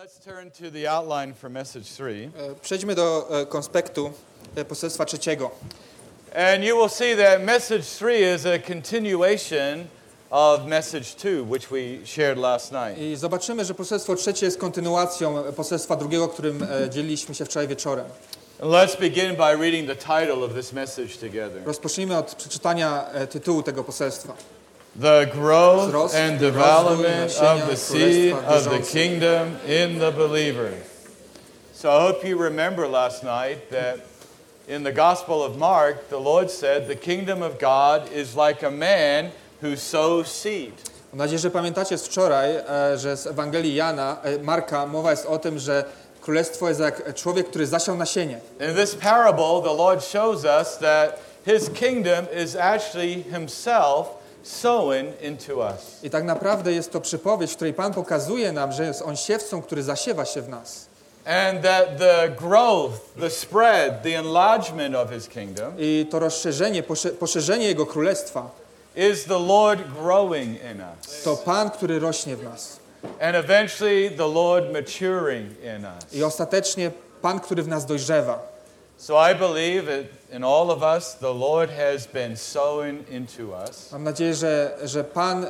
Let's turn to the outline for message 3. Przejdźmy do konspektu poselstwa trzeciego. And you will see that message 3 is a continuation of message 2, which we shared last night. I zobaczymy, że poselstwo trzecie jest kontynuacją poselstwa drugiego, którym dzieliliśmy się wczoraj wieczorem. And let's begin by reading the title of this message together. Rozpocznijmy od przeczytania tytułu tego poselstwa. The growth and development of the seed of the kingdom in the believer. So I hope you remember last night that in the Gospel of Mark, the Lord said, the kingdom of God is like a man who sows seed. Mam nadzieję, że pamiętacie z wczoraj, że z Ewangelii Marka mowa jest o tym, że królestwo jest jak człowiek, który zasiał nasienie. In this parable, the Lord shows us that His kingdom is actually Himself sowing into us. I tak naprawdę jest to przypowieść, w której Pan pokazuje nam, że jest On siewcą, który zasiewa się w nas. And that the growth, the spread, the enlargement of His kingdom I to rozszerzenie, poszerzenie Jego królestwa is the Lord growing in us. to Pan, który rośnie w nas. And eventually the Lord maturing in us. I ostatecznie Pan, który w nas dojrzewa. So I believe that in all of us, the Lord has been sowing into us. Mam nadzieję, że Pan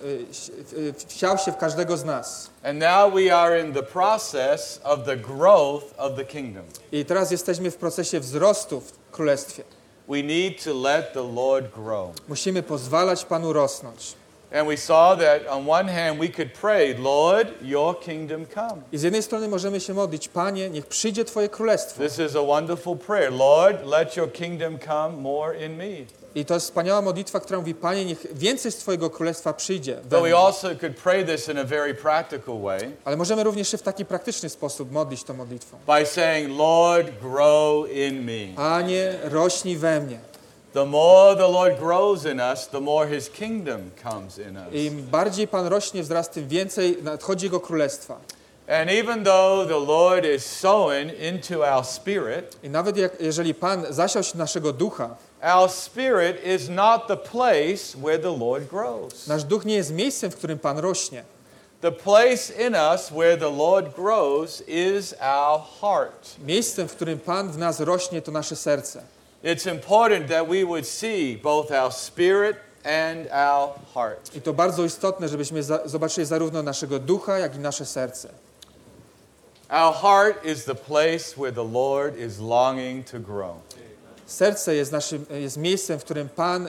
wsiał się w każdego z nas. And now we are in the process of the growth of the kingdom. I teraz jesteśmy w procesie wzrostu w królestwie. We need to let the Lord grow. Musimy pozwalać Panu rosnąć. And we saw that on one hand we could pray, Lord, your kingdom come. I z jednej strony możemy się modlić, Panie, niech przyjdzie Twoje królestwo. This is a wonderful prayer. Lord, let your kingdom come more in me. I to jest wspaniała modlitwa, która mówi, Panie, niech więcej z Twojego królestwa przyjdzie we But we mnie. also could pray this in a very practical way. Ale możemy również się w taki praktyczny sposób modlić tą modlitwą. By saying, Lord, grow in me. Panie, rośnij we mnie. The more the Lord grows in us, the more His kingdom comes in us. Im bardziej Pan rośnie, wzrasta, tym więcej nadchodzi Jego królestwa. And even though the Lord is sowing into our spirit, I nawet jeżeli Pan zasiał się naszego ducha, our spirit is not the place where the Lord grows. nasz duch nie jest miejscem, w którym Pan rośnie. The place in us where the Lord grows is our heart. Miejscem, w którym Pan w nas rośnie, to nasze serce. It's important that we would see both our spirit and our heart. I to bardzo istotne, żebyśmy zobaczyli zarówno naszego ducha, jak i nasze serce. Our heart is the place where the Lord is longing to grow. Serce jest miejscem, w którym Pan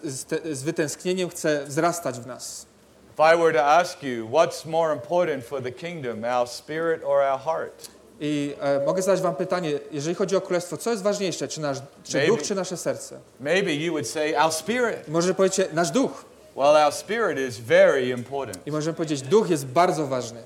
z wytęsknieniem chce wzrastać w nas. If I were to ask you, what's more important for the kingdom, our spirit or our heart? I mogę zadać wam pytanie, jeżeli chodzi o królestwo, co jest ważniejsze, czy duch, czy nasze serce? Maybe you would say our spirit. Może powiecie, nasz duch. Well, our spirit is very important. I możemy powiedzieć, duch jest bardzo ważny.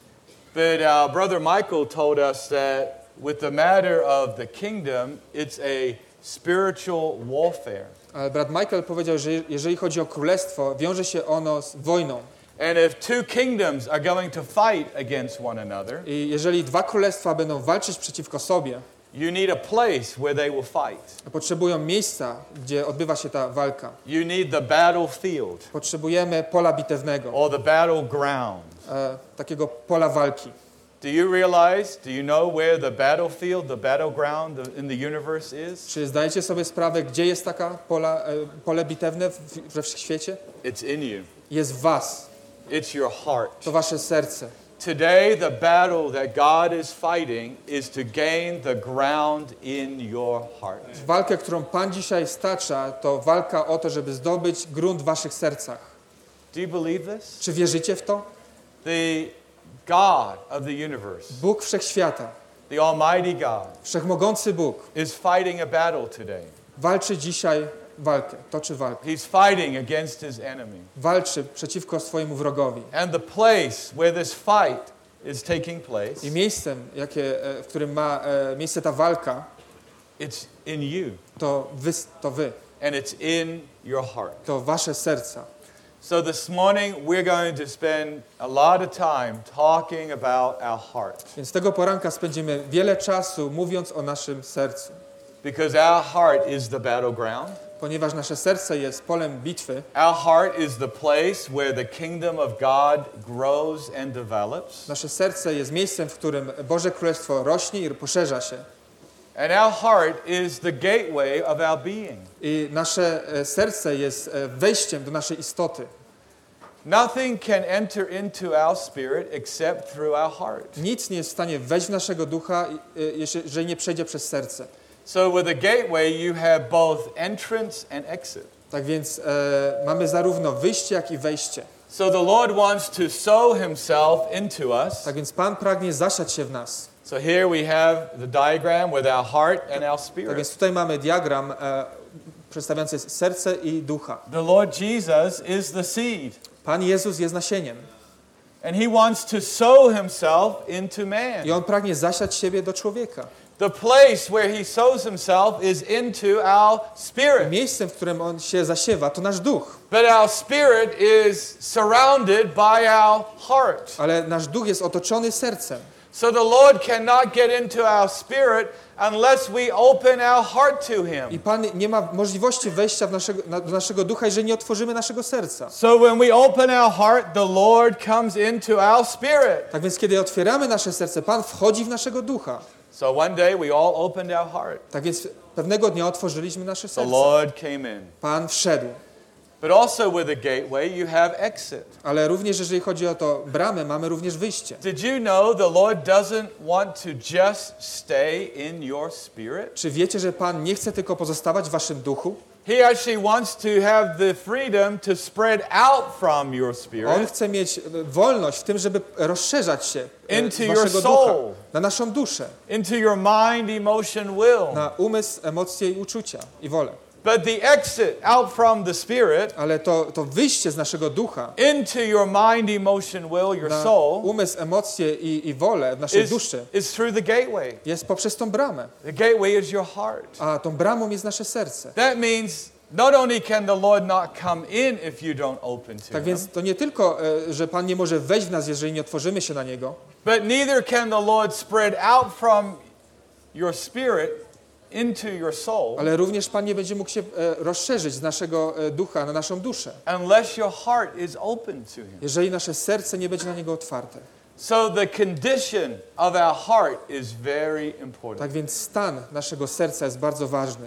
But our brother Michael told us that with the matter of the kingdom, it's a spiritual warfare. Ale brat Michael powiedział, że jeżeli chodzi o królestwo, wiąże się ono z wojną. And if two kingdoms are going to fight against one another, I jeżeli dwa królestwa będą walczyć przeciwko sobie, you need a place where they will fight. potrzebują miejsca, gdzie odbywa się ta walka. You need the battlefield Potrzebujemy pola bitewnego, or the battleground. takiego pola walki. Do you realize, do you know where the battlefield, the battleground in the universe is? Czy zdajecie sobie sprawę, gdzie jest taka pole bitewne we wszechświecie? It's in you. Jest w was. It's your heart. To wasze serce. Today, the battle that God is fighting is to gain the ground in your heart. Walkę, którą Pan dzisiaj stacza, to walka o to, żeby zdobyć grunt w waszych sercach. Do you believe this? Czy wierzycie w to? The God of the universe, Bóg Wszechświata, the Almighty God, Wszechmogący Bóg, is fighting a battle today. walczy dzisiaj walkę, toczy walkę. He's fighting against his enemy. Walczy przeciwko swojemu wrogowi. And the place where this fight is taking place, I miejscem, w którym ma miejsce ta walka, it's in you. to wy, And it's in your heart. to wasze serca. So this morning we're going to spend a lot of time talking about our heart. Więc tego poranka spędzimy wiele czasu mówiąc o naszym sercu. Because our heart is the battleground. Ponieważ nasze serce jest polem bitwy. Our heart is the place where the kingdom of God grows and develops. Nasze serce jest miejscem, w którym Boże Królestwo rośnie i poszerza się. And our heart is the gateway of our being. I nasze serce jest wejściem do naszej istoty. Nothing can enter into our spirit except through our heart. Nic nie jest w stanie wejść w naszego ducha, jeżeli nie przejdzie przez serce. So with a gateway you have both entrance and exit. Tak więc mamy zarówno wyjście, jak i wejście. So the Lord wants to sow himself into us. Tak więc Pan pragnie zasiać się w nas. So here we have the diagram with our heart and our spirit. Tak więc tutaj mamy diagram przedstawiający serce i ducha. The Lord Jesus is the seed. Pan Jezus jest nasieniem. And he wants to sow himself into man. I On pragnie zasiać siebie do człowieka. The place where he sows himself is into our spirit. Miejscem, w którym On się zasiewa, to nasz duch. But our spirit is surrounded by our heart. Ale nasz duch jest otoczony sercem. So the Lord cannot get into our spirit unless we open our heart to him. I Pan nie ma możliwości wejścia do naszego ducha, jeżeli nie otworzymy naszego serca. So when we open our heart, the Lord comes into our spirit. Tak więc kiedy otwieramy nasze serce, Pan wchodzi w naszego ducha. So one day we all opened our heart. Tak więc pewnego dnia otworzyliśmy nasze The serce. Lord came in. Pan wszedł. But also with a gateway you have exit. Ale również jeżeli chodzi o to bramę, mamy również wyjście. Did you know the Lord doesn't want to just stay in your spirit? Czy wiecie, że Pan nie chce tylko pozostawać w waszym duchu? He actually wants to have the freedom to spread out from your On spirit chce mieć wolność w tym, żeby rozszerzać się Into z your waszego soul. ducha, na naszą duszę, into your mind, emotion, will. na umysł, emocje i uczucia i wolę. But the exit out from the spirit Ale to wyjście z naszego ducha into your mind, emotion, will, your na soul umysł, emocje i wolę w naszej duszy is through the gateway. jest poprzez tą bramę. The gateway is your heart. A tą bramą jest nasze serce. That means not only can the Lord not come in if you don't open to Tak him, więc to nie tylko, że Pan nie może wejść w nas, jeżeli nie otworzymy się na Niego, but neither can the Lord spread out from your spirit into your soul ale również Pan nie będzie mógł się rozszerzyć z naszego ducha na naszą duszę, unless your heart is open to him. jeżeli nasze serce nie będzie na Niego otwarte. So the condition of our heart is very important. Tak więc stan naszego serca jest bardzo ważny.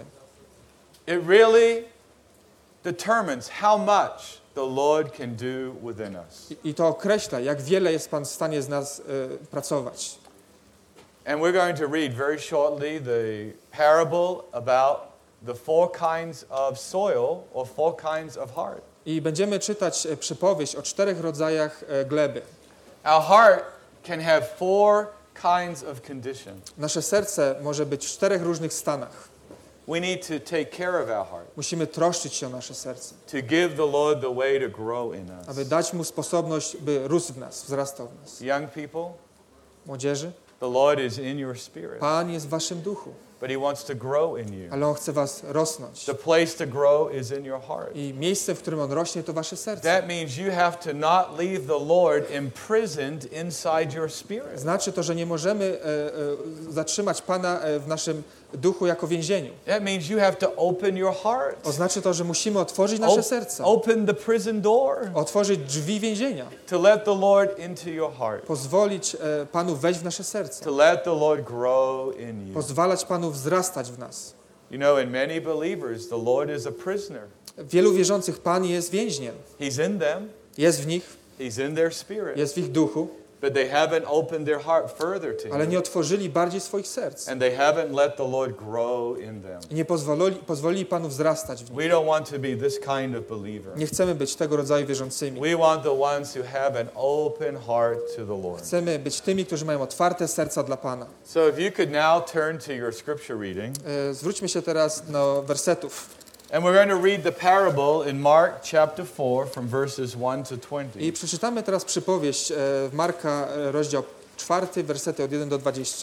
It really determines how much the Lord can do within us. I to określa, jak wiele jest Pan w stanie z nas pracować. And we're going to read very shortly the parable about the four kinds of soil or four kinds of heart. I będziemy czytać przypowieść o 4 rodzajach gleby. Our heart can have four kinds of condition. Nasze serce może być w 4 różnych stanach. We need to take care of our heart, Musimy troszczyć się o nasze serce, to give the Lord the way to grow in aby us. dać Mu sposobność, by rósł w nas, wzrastał w nas. Young people, Młodzieży, the Lord is in your spirit, Pan jest w waszym duchu, but He wants to grow in you. ale On chce was rosnąć. The place to grow is in your heart. I miejsce, w którym On rośnie, to wasze serce. That means you have to not leave the Lord imprisoned inside your spirit. Znaczy to, że nie możemy zatrzymać Pana w naszym duchu jako więzieniu. That means you have to open your heart. Oznacza to, że musimy otworzyć nasze serce, Open the prison door otworzyć drzwi więzienia, to let the Lord into your heart. pozwolić Panu wejść w nasze serce, To let the Lord grow in you. pozwalać Panu wzrastać w nas. You know, in many believers, the Lord is a prisoner. Wielu wierzących Pan jest więźniem. He's in them. Jest w nich, He's in their spirit. jest w ich duchu, But they haven't opened their heart further to ale Him. nie otworzyli bardziej swoich serc. And they haven't let the Lord grow in them. I nie pozwolili Panu wzrastać w nich. We don't want to be this kind of believer. Nie chcemy być tego rodzaju wierzącymi. We want the ones who have an open heart to the Lord. Chcemy być tymi, którzy mają otwarte serca dla Pana. So if you could now turn to your scripture reading. Zwróćmy się teraz do wersetów. And we're going to read the parable in Mark chapter 4 from verses 1 to 20. I przeczytamy teraz przypowieść w Marka, rozdział 4, wersety od 1 do 20.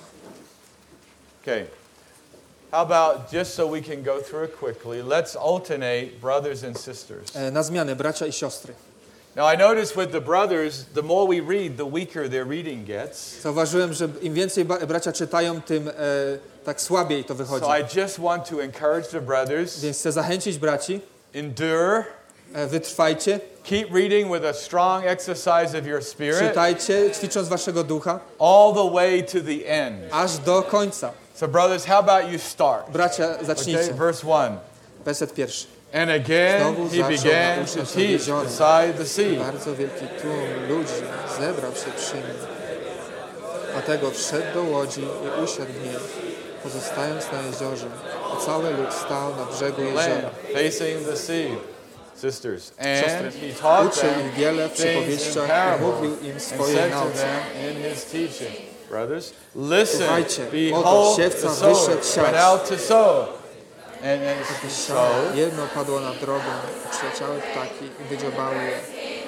Okay. How about, just so we can go through it quickly, let's alternate brothers and sisters. Na zmianę, bracia i siostry. Now I notice with the brothers, the more we read, the weaker their reading gets. Zauważyłem, że im więcej bracia czytają, tym tak słabiej to wychodzi. So I just want to encourage the brothers. Więc chcę zachęcić braci. Endure. Wytrwajcie. Keep reading with a strong exercise of your spirit. Czytajcie, ćwicząc waszego ducha. All the way to the end. Aż do końca. So brothers, how about you start? Bracia, zacznijcie. Okay, verse 1. Werset pierwszy. And again he began to teach beside the sea. Bardzo wielki tłum ludzi zebrał się przy nim. Dlatego wszedł do łodzi i usiadł w niej, pozostając na jeziorze, a cały lud stał na brzegu jeziora. Facing the sea, sisters. And he taught Uczył them ich wiele w things in przypowieściach i parables mówił im and swoje said to nauce. them in his teaching. Brothers, listen, Słuchajcie, behold, oto the siewca sower wyszedł went siać. out to sow. And so, Jedno padło na drogę, przyleciały ptaki i wydziobały je.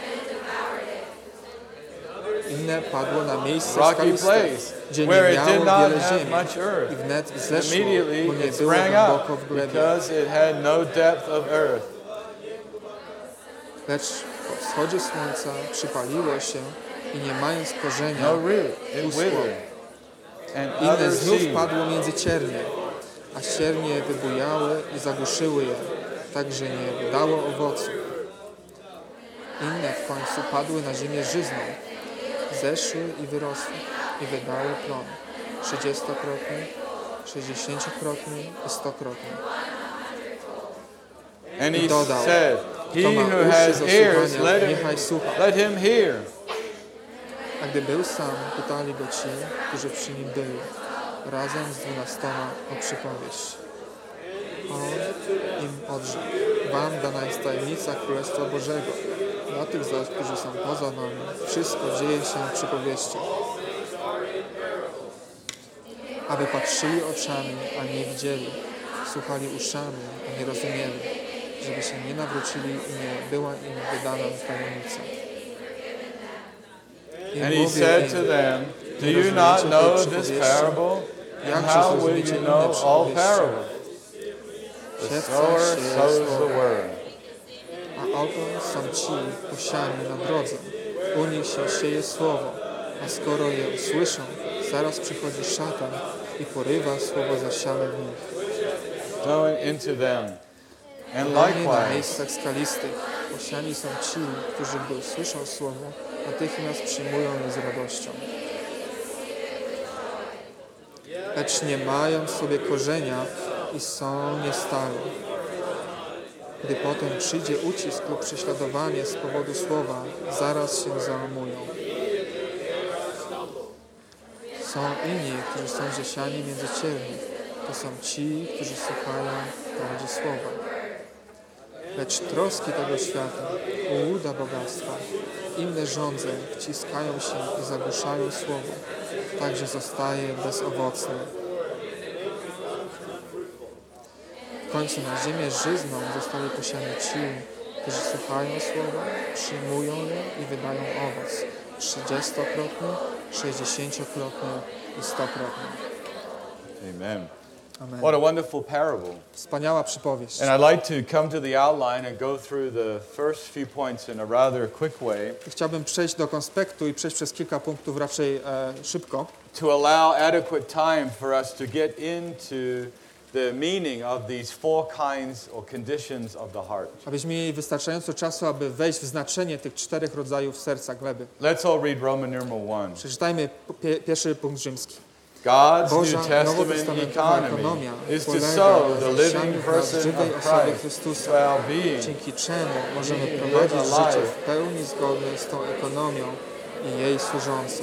Inne padło na miejsce rocky skaliste, place gdzie nie where it miało did not wiele have ziemi. much earth. I wnet zeszło, Immediately bo nie it było sprang głęboko up w glebie. because it had no depth of earth. Lecz po wschodzie słońca przypaliło się i nie mając korzenia No root, it uschło. withered. And Inne other znów seed padło między ciernie, a ściernie wybujały i zagłuszyły je, tak że nie dało owoców. Inne w końcu padły na ziemię żyzną, zeszły i wyrosły i wydały plon 30-krotny, 60-krotny i 100-krotny. And he I dodał, said, he kto ma who uszy has do ears, słuchania, niechaj słucha. let him hear. A gdy był sam, pytali go ci, którzy przy nim byli, razem z 12 o przypowieść. On im odrzekł, wam dana jest tajemnica Królestwa Bożego. Dla tych zaś, którzy są poza nami, wszystko dzieje się w przypowieściach. Aby patrzyli oczami, a nie widzieli, słuchali uszami, a nie rozumieli, żeby się nie nawrócili i nie była im wydana tajemnica. I And he mówił said im, to them, do nie you not rozumiecie know tej this przypowieści? parable? And Jakże how will zrozumiecie you inne know all przypowieści? parables? The Siewca sower sieje sows słowo, the word. a oto są ci posiani na drodze. U nich się sieje słowo, a skoro je usłyszą, zaraz przychodzi szatan i porywa słowo zasiane w nich. Going into them. And Na likewise, miejscach skalistych posiani są ci, którzy gdy usłyszą słowo, natychmiast przyjmują je z radością. Lecz nie mają w sobie korzenia i są niestali. Gdy potem przyjdzie ucisk lub prześladowanie z powodu słowa, zaraz się załamują. Są inni, którzy są zasiani między cierni. To są ci, którzy słuchają prawdzie słowa. Lecz troski tego świata, ułuda bogactwa, inne żądze wciskają się i zagłuszają słowo, tak że zostaje bezowocny. W końcu na ziemię żyzną zostali posiani ci, którzy słuchają słowa, przyjmują je i wydają owoc 30-krotny, 60-krotny i 100-krotny. amen. Amen. What a wonderful parable. Wspaniała przypowieść. And I'd like to come to the outline and go through the first few points in a rather quick way Chciałbym przejść do konspektu i przejść przez kilka punktów raczej szybko, to allow adequate time for us to get into the meaning of these four kinds or conditions of the heart. abyśmy mieli wystarczająco czasu, aby wejść w znaczenie tych 4 rodzajów serca gleby. Let's all read Roman numeral 1. Przeczytajmy pierwszy punkt rzymski. God's Boża New Testament nowotestamentowa economy ekonomia is to polega sow na the zasianiu living person prawdziwej of osoby Christ Chrystusa, well-being. dzięki czemu możemy live prowadzić a życie life w pełni zgodne z tą ekonomią i jej służące.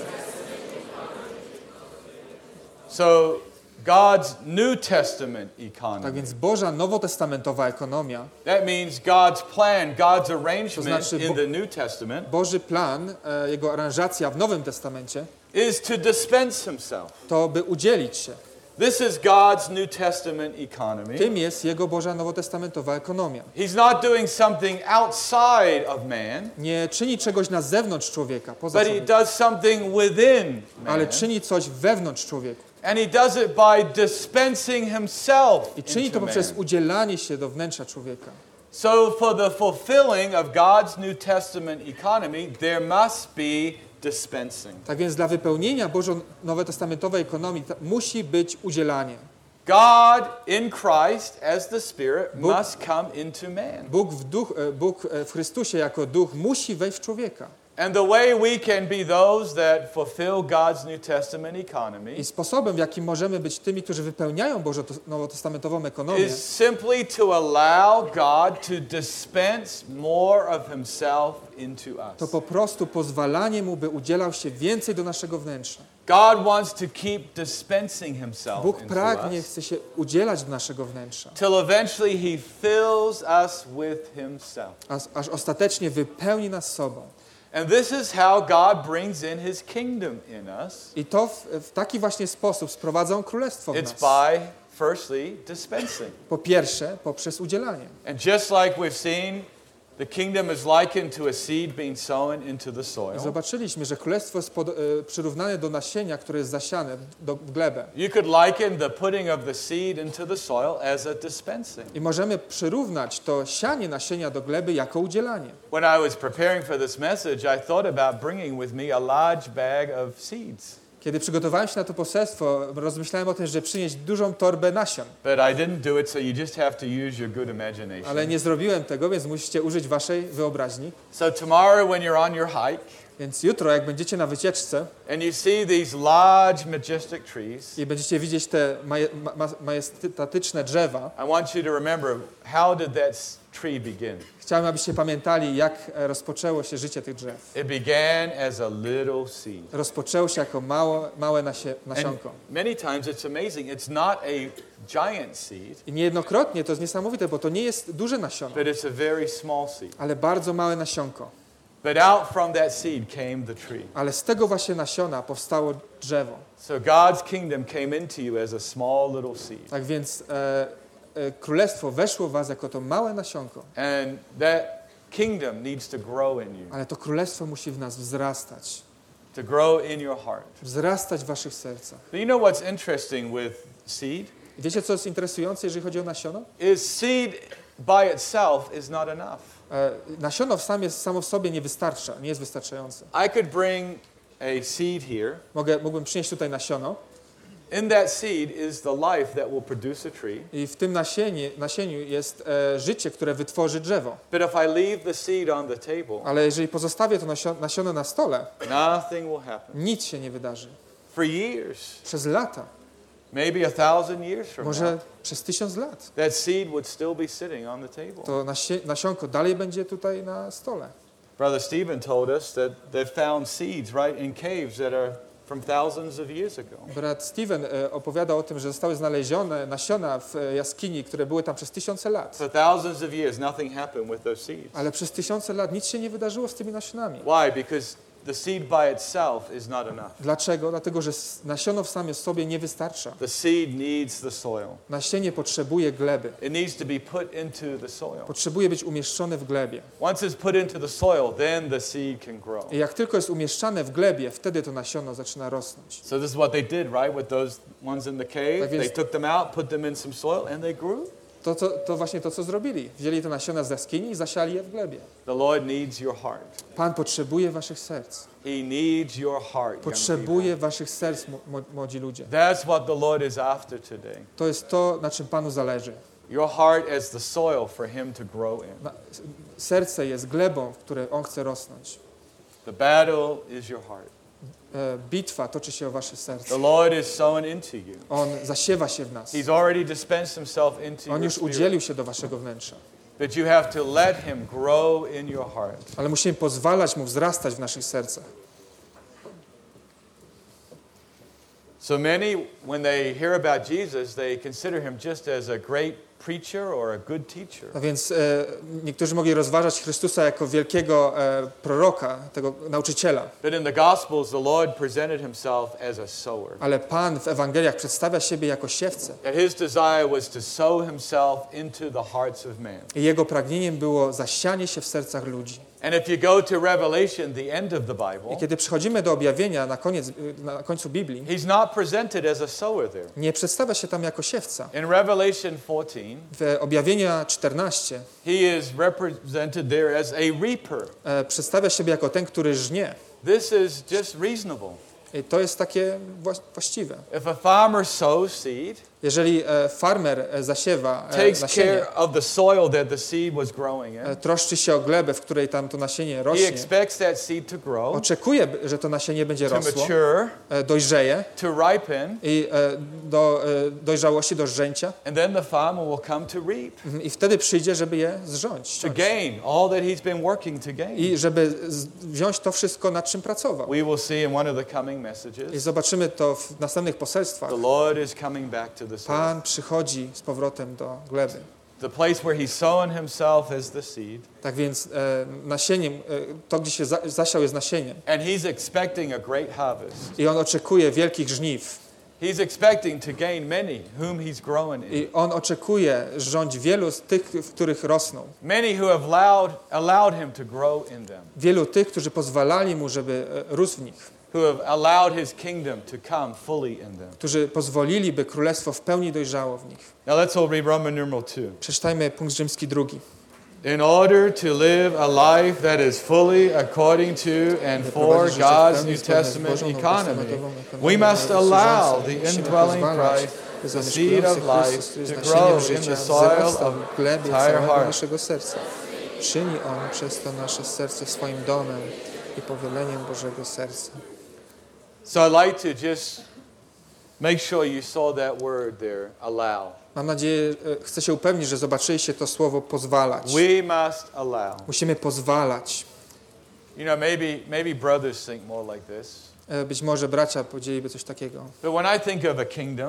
So God's New Testament Tak economy. więc Boża nowotestamentowa ekonomia, That means God's plan, God's arrangement To znaczy in the New Testament Boży plan, jego aranżacja w Nowym Testamencie, is to dispense himself. to by udzielić się. This is God's New Testament economy. Tym jest jego Boża nowotestamentowa ekonomia. He's not doing something outside of man, Nie czyni czegoś na zewnątrz człowieka, poza but he człowiekiem, does something within man. ale czyni coś wewnątrz człowieka. And he does it by dispensing himself I czyni to into poprzez man. udzielanie się do wnętrza człowieka. So for the fulfilling of God's New Testament economy, there must be dispensing. Tak więc dla wypełnienia Bożej nowotestamentowej ekonomii musi być udzielanie. God in Christ as the Spirit must come into man. Bóg w Chrystusie jako duch musi wejść w człowieka. And the way we can be those that fulfill God's New Testament economy I sposobem, w jakim możemy być tymi, którzy wypełniają Bożą nowotestamentową ekonomię, is simply to allow God to dispense more of himself into to us. po prostu pozwalanie Mu, by udzielał się więcej do naszego wnętrza. God wants to keep dispensing himself Bóg into pragnie, us chce się udzielać do naszego wnętrza, till eventually he fills us with himself. aż ostatecznie wypełni nas sobą. And this is how God brings in his kingdom in us. I to w taki właśnie sposób sprowadza królestwo w It's nas. by firstly dispensing. Po pierwsze, poprzez udzielanie. And just like we've seen, the kingdom is likened to a seed being sown into the soil. Zobaczyliśmy, że królestwo jest przyrównane do nasienia, które jest zasiane w glebę. You could liken the putting of the seed into the soil as a dispensing. I możemy przyrównać to sianie nasienia do gleby jako udzielanie. When I was preparing for this message, I thought about bringing with me a large bag of seeds. Kiedy przygotowałem się na to poselstwo, rozmyślałem o tym, że przynieść dużą torbę nasion. But I didn't do it, so you just have to use your good imagination. Ale nie zrobiłem tego, więc musicie użyć waszej wyobraźni. So tomorrow when you're on your hike Więc jutro, jak będziecie na wycieczce and you see these large majestic trees, i będziecie widzieć te majestatyczne drzewa, I want you to remember, how did that tree begin? chciałem, abyście pamiętali, jak rozpoczęło się życie tych drzew. It began as a little seed. Rozpoczęło się jako małe nasionko. And many times it's amazing. It's not a giant seed, I niejednokrotnie to jest niesamowite, bo to nie jest duże nasiono, but it's a very small seed. ale bardzo małe nasionko. But out from that seed came the tree. Ale z tego właśnie nasiona powstało drzewo. So God's kingdom came into you as a small little seed. Tak więc królestwo weszło w was jako to małe nasionko. And that kingdom needs to grow in you, Ale to królestwo musi w nas wzrastać. to grow in your heart. Wzrastać w waszych sercach. But you know what's interesting with seed? I wiecie, co jest interesujące, jeżeli chodzi o nasiono? Is seed by itself is not enough. Nasiono samo w sobie nie wystarcza, nie jest wystarczające. I could bring a seed here. Mógłbym przynieść tutaj nasiono In that seed is the life that will produce a tree. i w tym nasieniu jest życie, które wytworzy drzewo. But if I leave the seed on the table, Ale jeżeli pozostawię to nasiono na stole, nothing will happen. nic się nie wydarzy. For years, Przez lata, maybe 1000 years from może now, przez 1000 lat, that seed would still be sitting on the table. to nasionko dalej będzie tutaj na stole. Brother Stephen told us that they've found seeds right in caves that are from thousands of years ago. Brat Steven opowiada o tym, że zostały znalezione nasiona w jaskini, które były tam przez 1000 lat. For thousands of years, nothing happened with those seeds. Ale przez 1000 lat nic się nie wydarzyło z tymi nasionami. Why? Because the seed by itself is not enough. Dlaczego? Dlatego, że nasiono w samym sobie nie wystarcza. The seed needs the soil. Nasienie potrzebuje gleby. It needs to be put into the soil. Potrzebuje być umieszczone w glebie. Once it's put into the soil, then the seed can grow. I jak tylko jest umieszczane w glebie, wtedy to nasiono zaczyna rosnąć. So this is what they did, right? With those ones in the cave, Tak więc- they took them out, put them in some soil, and they grew. To właśnie to, co zrobili. Wzięli te nasiona z jaskini i zasiali je w glebie. The Lord needs your heart. Pan potrzebuje waszych serc. He needs your heart, young Potrzebuje waszych serc, młodzi ludzie. people. That's what the Lord is after today. To jest to, na czym Panu zależy. Your heart as the soil for Him to grow in. Serce jest glebą, w której On chce rosnąć. The battle is your heart. Bitwa toczy się o wasze serce. The Lord is sowing into you. On zasiewa się w nas. He's already dispensed Himself into On your już spirit. udzielił się do waszego wnętrza. But you have to let Him grow in your heart. Ale musimy pozwalać Mu wzrastać w naszych sercach. So many, when they hear about Jesus, they consider Him just as a great preacher or a good teacher. A więc niektórzy mogli rozważać Chrystusa jako wielkiego proroka, tego nauczyciela. But in the Gospels, the Lord presented Himself as a sower. Ale Pan w Ewangeliach przedstawia siebie jako siewcę. That His desire was to sow Himself into the hearts of man. I Jego pragnieniem było zasianie się w sercach ludzi. And if you go to Revelation, the end of the I Bible, kiedy przychodzimy do objawienia na końcu Biblii, He's not presented as a sower there. nie przedstawia się tam jako siewca. In Revelation 14, w Objawienia 14 he is represented there as a reaper. Przedstawia siebie jako ten, który żnie. This is just reasonable. I to jest takie właściwe. If a farmer sows seed, Jeżeli farmer zasiewa takes nasienie, care of the soil that the seed was growing in, troszczy się o glebę, w której tam to nasienie he rośnie, expects that seed to grow, oczekuje, że to nasienie będzie to rosło, mature, dojrzeje to ripen, i do dojrzałości, do żręcia and then the farmer will come to reap, i wtedy przyjdzie, żeby je zrząć. to gain all that he's been working to gain. I żeby wziąć to wszystko, nad czym pracował. We will see in one of the coming I messages, zobaczymy to w następnych poselstwach. the Lord is coming back to the soil. Pan przychodzi z powrotem do gleby. The place where he's sown himself is the seed, Tak więc nasieniem, to gdzie się zasiał jest nasieniem. and he's expecting a great harvest. I on oczekuje wielkich żniw. He's expecting to gain many whom he's growing in. I on oczekuje rządź wielu z tych, w których rosną. Many who have allowed him to grow in them, Wielu tych, którzy pozwalali mu, żeby rósł w nich. who have allowed his kingdom to come fully in them. Którzy pozwolili, by królestwo w pełni dojrzało w nich. Now let's all read Roman numeral 2. Przeczytajmy punkt rzymski 2. In order to live a life that is fully according to and for God's New Testament economy, we must allow the indwelling Christ, the seed of life, to grow in the soil of entire heart. Naszego serca. Czyni on przez to nasze serce swoim domem i powieleniem Bożego serca. So I'd like to just make sure you saw that word there, allow. Mam nadzieję, chcę się upewnić, że zobaczyliście to słowo pozwalać. We must allow. Musimy pozwalać. You know, maybe brothers think more like this. Być może bracia powiedzieliby coś takiego. But when I think of a kingdom,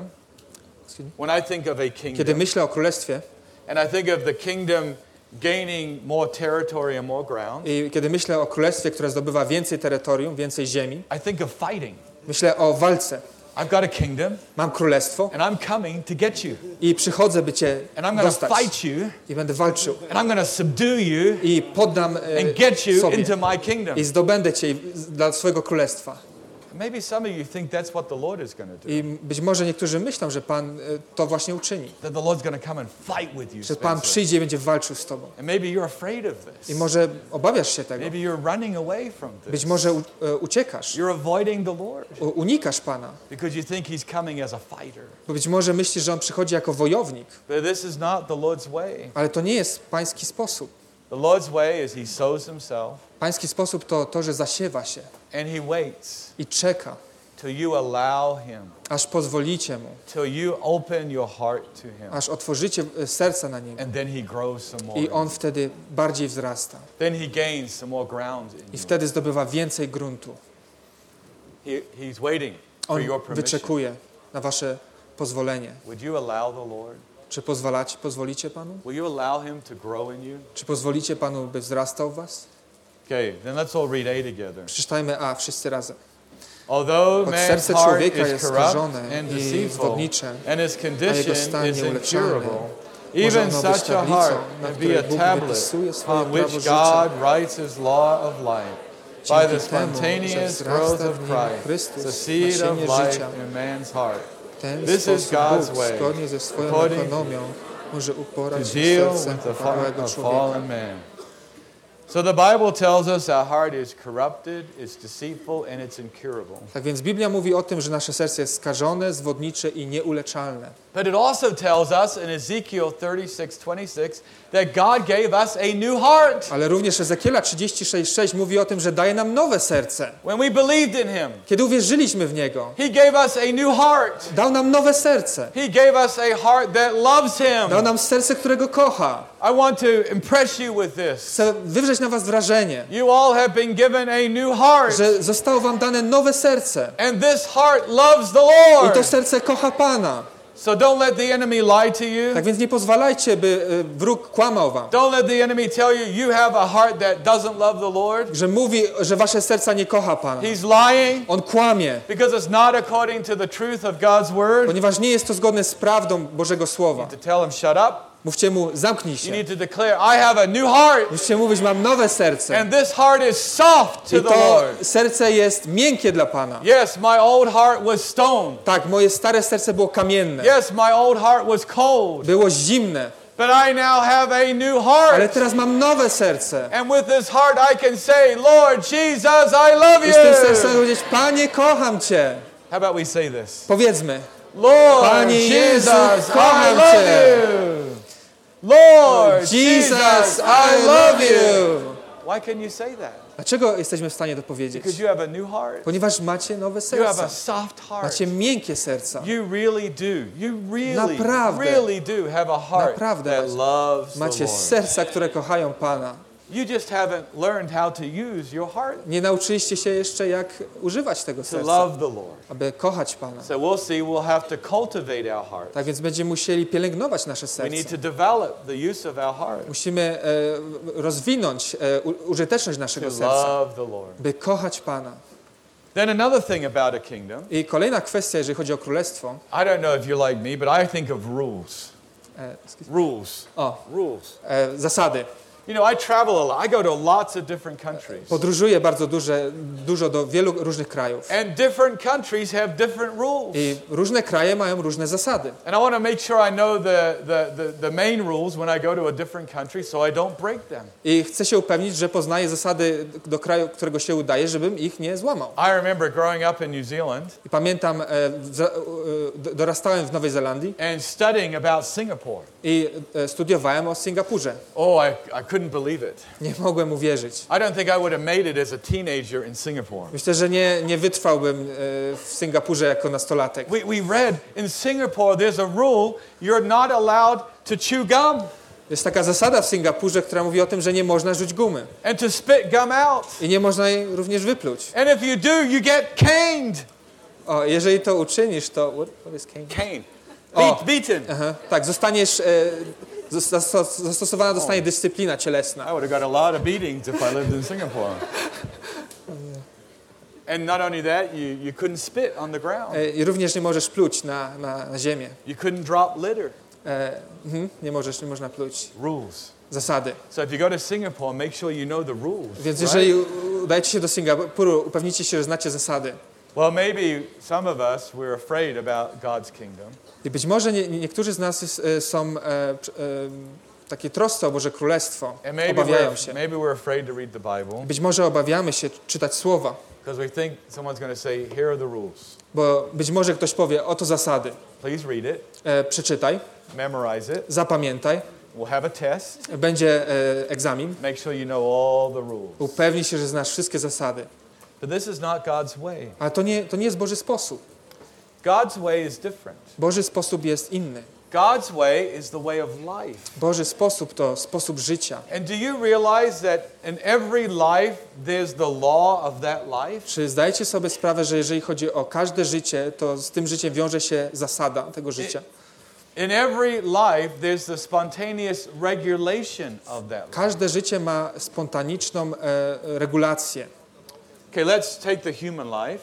Kiedy myślę o królestwie and I think of the kingdom gaining more territory and more ground, i kiedy myślę o królestwie, które zdobywa więcej terytorium, więcej ziemi, I think of fighting. myślę o walce. I've got a kingdom, Mam królestwo and I'm coming to get you, i przychodzę, by cię and I'm going to dostać fight you, i będę walczył and I'm going to subdue you i poddam and get you sobie into my kingdom. i zdobędę cię dla swojego królestwa. Maybe some of you think that's what the Lord is going to do. I być może niektórzy myślą, że Pan to właśnie uczyni. That the Lord's going to come and fight with you. Że Pan Spencer. przyjdzie i będzie walczył z tobą. And maybe you're afraid of I this. może obawiasz się tego. Maybe you're running away from Być this. może uciekasz, You're avoiding the Lord unikasz Pana. because you think he's coming as a fighter. Bo być może myślisz, że On przychodzi jako wojownik. But this is not the Lord's way. Ale to nie jest Pański sposób. The Lord's way is he sows himself Pański sposób to, że zasiewa się and he waits i czeka, till you allow him, aż pozwolicie Mu, till you open your heart to him. aż otworzycie serca na Niego. And then he grows some more. I On wtedy bardziej wzrasta. Then he gains some more ground in I you. wtedy zdobywa więcej gruntu. He's waiting for On your permission. wyczekuje na wasze pozwolenie. Would you allow the Lord? Czy pozwolicie Panu? Will you allow him to grow in you? Czy pozwolicie Panu, by wzrastał w was? Okay, then let's all read A together. Przeczytajmy A wszyscy razem. Although Choć man's serce heart człowieka is jest corrupt skażone and i deceitful, zwodnicze, and his a jego condition stan is nieuleczalny, incurable, może even ono być such a tablicą, heart na can której be a Bóg tablet wypisuje swoje on which prawo życia. God writes his law of life. By the Dzięki temu, że spontaneous growth wzrasta of w nim Christ, Chrystus, the seed of nasienie life życia. in man's heart, Ten This is sposób God's Bóg, way, zgodnie ze swoją according ekonomią, może to uporać się deal z sercem with the upadłego of człowieka. fallen man. So the Bible tells us our heart is corrupted, it's deceitful, and it's incurable. Tak więc Biblia mówi o tym, że nasze serce jest skażone, zwodnicze i nieuleczalne. But it also tells us in Ezekiel 36:26 that God gave us a new heart. Ale również Ezekiela 36:6 mówi o tym, że daje nam nowe serce. When we believed in Him, Kiedy uwierzyliśmy w Niego, He gave us a new heart. dał nam nowe serce. He gave us a heart that loves Dał Him. nam serce, którego kocha. I want to impress you with this. Chcę wywrzeć na was wrażenie, You all have been given a new heart. że zostało wam dane nowe serce. And this heart loves the I to Lord. serce kocha Pana. So don't let the enemy lie to you. Tak więc nie pozwalajcie, by wróg kłamał wam. Don't let the enemy tell you you have a heart that doesn't love the Lord. Że mówi, że wasze serca nie kocha Pana. He's lying On kłamie, because it's not according to the truth of God's word. ponieważ nie jest to zgodne z prawdą Bożego Słowa. To tell him shut up. Mówcie mu, zamknij You się. need to declare, I have a new heart. Musicie mówić, mam nowe serce. And this heart is soft to I the to Lord. serce jest miękkie dla Pana. Yes, my old heart was stone. Tak, moje stare serce było kamienne. Yes, my old heart was cold. Było zimne. But I now have a new Ale heart. teraz mam nowe serce. And with this heart I can say, Lord Jesus, I love I z tym sercem you. powiedzieć, Panie, kocham Cię. How about we say this? Powiedzmy, Lord Panie Jezu, Jesus, I kocham love Cię. you. Lord Jesus, I love you. Why can you say that? Dlaczego jesteśmy w stanie to powiedzieć? Because you have a new heart. Ponieważ macie nowe You have serca. a soft heart. Macie miękkie serca. You really do. You Naprawdę. really do have a heart Naprawdę that loves the Macie Lord. serca, które kochają Pana. You just haven't learned how to use your heart Nie nauczyliście się jeszcze, jak używać tego to serca, love the Lord. aby kochać Pana. So we'll see, we'll have to cultivate our heart. Tak więc będziemy musieli pielęgnować nasze We need serce. to develop the use of our heart Musimy rozwinąć użyteczność naszego to serca, love the Lord. by kochać Pana. Then another thing about a kingdom, I kolejna kwestia, jeżeli chodzi o królestwo. I don't know if you're like me, but I think of rules. Rules. Rules. Zasady. You know, I travel a lot. I go to lots of different countries. Podróżuję bardzo dużo do wielu różnych krajów. And different countries have different rules. I różne kraje mają różne zasady. And I want to make sure I know the main rules when I go to a different country so I don't break them. I chcę się upewnić, że poznaję zasady do kraju, którego się udaje, żebym ich nie złamał. I remember growing up in New Zealand I pamiętam, dorastałem w Nowej Zelandii and studying about Singapore. i studiowałem o Singapurze. Oh, I couldn't believe it. Nie mogłem uwierzyć. I don't think I would have made it as a teenager in Singapore. Myślę, że nie wytrwałbym w Singapurze jako nastolatek. We read in Singapore there's a rule you're not allowed to chew gum Jest taka zasada w Singapurze, która mówi o tym, że nie można rzuć gumy. and to spit gum out. I nie można jej również wypluć. And if you do, you get caned. O, jeżeli to uczynisz, to... What is cane? Cane. Oh. Beaten. Aha, tak, zostaniesz... Zastosowana zostanie dyscyplina cielesna. I would have got a lot of beatings if I lived in Singapore. And not only that, you couldn't spit on the ground. I również nie możesz pluć na ziemię. You couldn't drop litter. Nie można pluć. Rules. Zasady. So if you go to Singapore, make sure you know the rules. Więc jeżeli udajecie się do Singapuru, upewnijcie się, że znacie zasady. Well, maybe some of us, we're afraid about God's kingdom. I być może niektórzy z nas są takie trosce o Boże Królestwo. Obawiają się. Maybe we're afraid to read the Bible. Być może obawiamy się czytać Słowa. Because we think someone's going to say, here are the rules. Bo być może ktoś powie, oto zasady. Please read it. Przeczytaj, Memorize it. zapamiętaj. We'll have a test. Będzie egzamin. Make sure you know all the rules. Upewnij się, że znasz wszystkie zasady. But this is not God's way. Ale to nie jest Boży sposób. God's way is different. Boży sposób jest inny. God's way is the way of life. Boży sposób to sposób życia. And do you realize that in every life there's the law of that life? Czy zdajecie sobie sprawę, że jeżeli chodzi o każde życie, to z tym życiem wiąże się zasada tego życia? In every life there's the spontaneous regulation of that life. Każde życie ma spontaniczną regulację. Okay, let's take the human life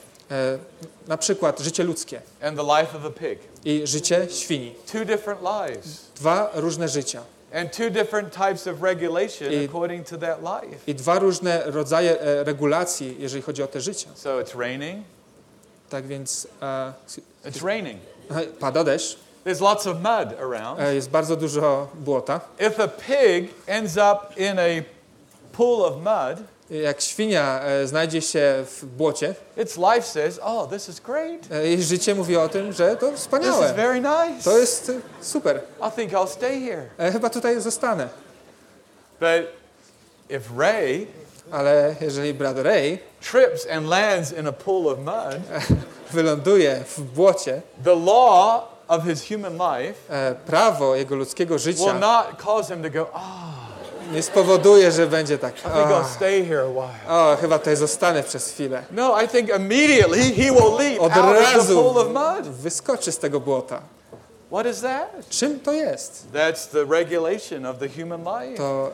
Na przykład życie ludzkie and the life of a pig. i życie świni. Two different lives. Dwa różne życia. And two different types of regulation according to that life. I dwa różne rodzaje regulacji, jeżeli chodzi o te życia. So it's raining. Tak więc It's raining. pada deszcz. There's lots of mud around. Jest bardzo dużo błota. If a pig ends up in a pool of mud, Jak świnia znajdzie się w błocie, its life says, "Oh, this is great. jej życie mówi o tym, że to This is wspaniałe. very nice. To jest super. I think I'll stay here." Chyba tutaj zostanę. But if Ray Ale jeżeli brat Ray trips and lands in a pool of mud, wyląduje w błocie, the law of his human life prawo jego ludzkiego will życia not cause him to go, nie spowoduje, że będzie tak. I think I'll stay here a while. Chyba tutaj zostanę przez chwilę. No, I think immediately he will leap Od out of the razu pool of mud. wyskoczy z tego błota. What is that? Czym to jest? That's the regulation of the human life. To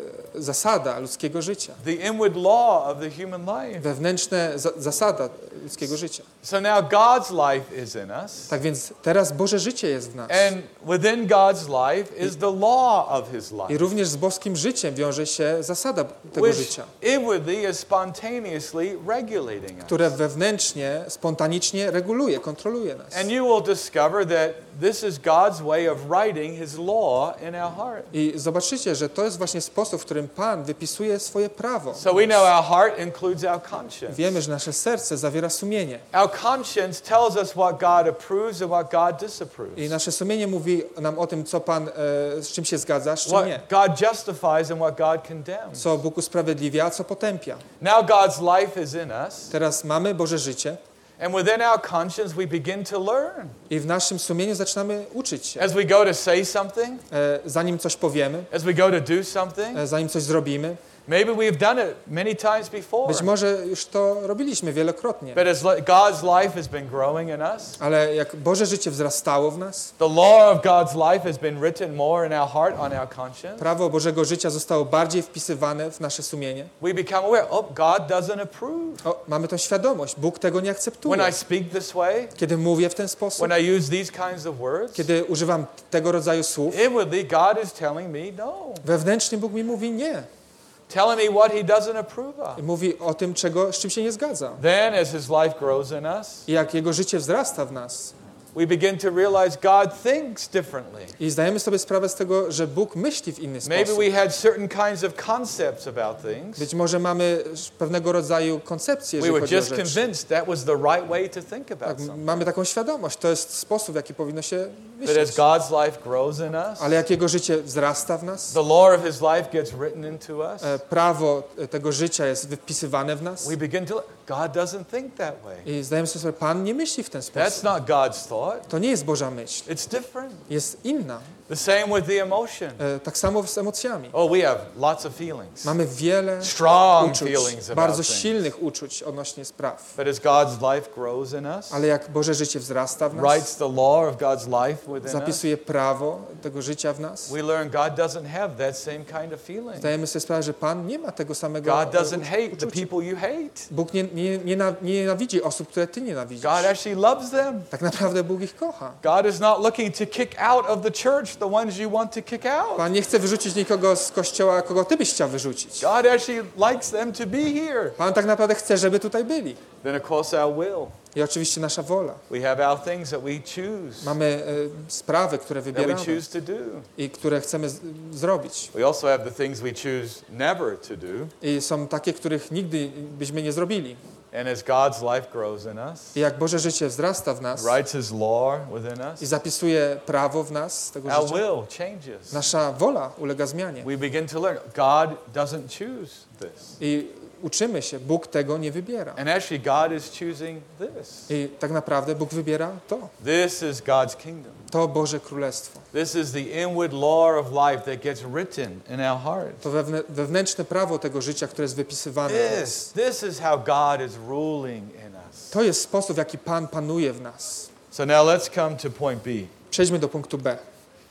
zasada ludzkiego życia. The inward law of the human life. Wewnętrzna zasada ludzkiego życia. So now God's life is in us. Tak więc teraz Boże życie jest w nas. And within God's life is the law of His life. I również z boskim życiem wiąże się zasada tego Which życia, inwardly is spontaneously regulating us. które wewnętrznie, spontanicznie reguluje, kontroluje nas. And you will discover that this is God's way of writing His law in our heart. I zobaczycie, że to jest właśnie sposób, w którym Pan wypisuje swoje prawo. So we know our heart includes our conscience. Wiemy, że nasze serce zawiera sumienie. Our conscience tells us what God approves and what God disapproves. I nasze sumienie mówi nam o tym, co Pan, z czym się zgadza, z czym nie. What God justifies and what God condemns. Co Bóg usprawiedliwia, a co potępia. Now God's life is in us. Teraz mamy Boże życie. And within our conscience we begin to learn. I w naszym sumieniu zaczynamy uczyć się. As we go to say something, zanim coś powiemy, as we go to do something, zanim coś zrobimy. maybe we've done it many times before. Być może już to robiliśmy wielokrotnie. But as God's life has been growing in us, Ale jak Boże życie wzrastało w nas, the law of God's life has been written more in our heart, on our conscience. prawo Bożego życia zostało bardziej wpisywane w nasze sumienie. We become aware, God doesn't approve. Mamy tą świadomość, Bóg tego nie akceptuje. When I speak this way, Kiedy mówię w ten sposób, when I use these kinds of words, kiedy używam tego rodzaju słów, inwardly God is telling me no. wewnętrznie Bóg mi mówi nie. Telling me what He doesn't approve of. I mówi o tym, z czym się nie zgadza. Then as His life grows in us, I jak Jego życie wzrasta w nas, we begin to realize God thinks differently. i zdajemy sobie sprawę z tego, że Bóg myśli w inny Maybe sposób. we had certain kinds of concepts about things. Być może mamy pewnego rodzaju koncepcję, We jeżeli were chodzi o just rzeczy. convinced that was the right way to think about Tak, something. mamy taką świadomość, to jest sposób, w jaki powinno się But as myśleć. God's life grows in us, Ale jak Jego życie wzrasta w nas, the law of His life gets written into us, prawo tego życia jest wypisywane w nas we begin to, God doesn't think that way. i zdajemy sobie sprawę, Pan nie myśli w ten That's sposób. not God's thought. To nie jest Boża myśl, It's different. jest inna. The same with the emotion. Tak samo z emocjami. Oh, we have lots of feelings. Mamy wiele Strong uczuć, feelings about bardzo things. silnych uczuć odnośnie spraw. But as God's life grows in us, Ale jak Boże życie wzrasta w writes nas, the law of God's life within us, zapisuje prawo tego życia w nas, we learn God doesn't have that same kind of feeling. zdajemy sobie sprawę, że Pan nie ma tego samego God doesn't hate the uczucia. people you hate. Bóg nie nienawidzi osób, które Ty nienawidzisz. God actually loves them. Tak naprawdę Bóg ich kocha. God is not looking to kick out of the church the ones you want to kick out. Pan nie chce wyrzucić nikogo z kościoła, kogo Ty byś chciał wyrzucić. God actually likes them to be here. Pan tak naprawdę chce, żeby tutaj byli. Then of course our will. I oczywiście nasza wola. We have our things that we choose, Mamy sprawy, które that we wybieramy choose to do. i które chcemy zrobić. We also have the things we choose never to do. I są takie, których nigdy byśmy nie zrobili. And as God's life grows in us, I jak Boże życie wzrasta w nas writes His law within i us, zapisuje prawo w nas z tego our życia, will changes. nasza wola ulega zmianie. We begin to learn God doesn't choose this. I uczymy się, Bóg tego nie wybiera. And actually God is choosing this. I tak naprawdę Bóg wybiera to. This is God's kingdom. To Boże Królestwo. This is the inward law of life that gets written in our heart. To wewnętrzne prawo tego życia, które jest wypisywane. This is how God is ruling in us. To jest sposób, w jaki Pan panuje w nas. So now let's come to point B. Przejdźmy do punktu B.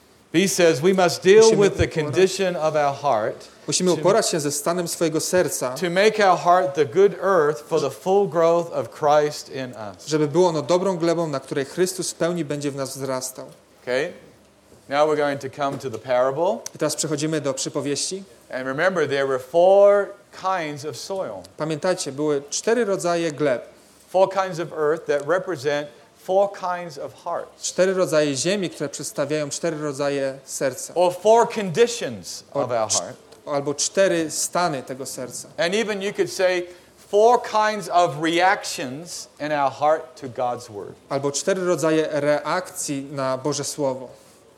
B says we must deal with the condition of our heart Musimy uporać się ze stanem swojego serca, to make our heart the good earth for the full growth of Christ in us. żeby było ono dobrą glebą, na której Chrystus w pełni będzie w nas wzrastał. Okay? Now we're going to come to the parable. I teraz przechodzimy do przypowieści. And remember, there were 4 kinds of soil. Pamiętajcie, były 4 rodzaje gleb, 4 kinds of earth that represent 4 kinds of hearts. 4 rodzaje ziemi, które przedstawiają 4 rodzaje serca. Or 4 conditions of our heart. Albo 4 stany tego serca. And even you could say 4 kinds of reactions in our heart to God's word. Albo 4 rodzaje reakcji na Boże Słowo.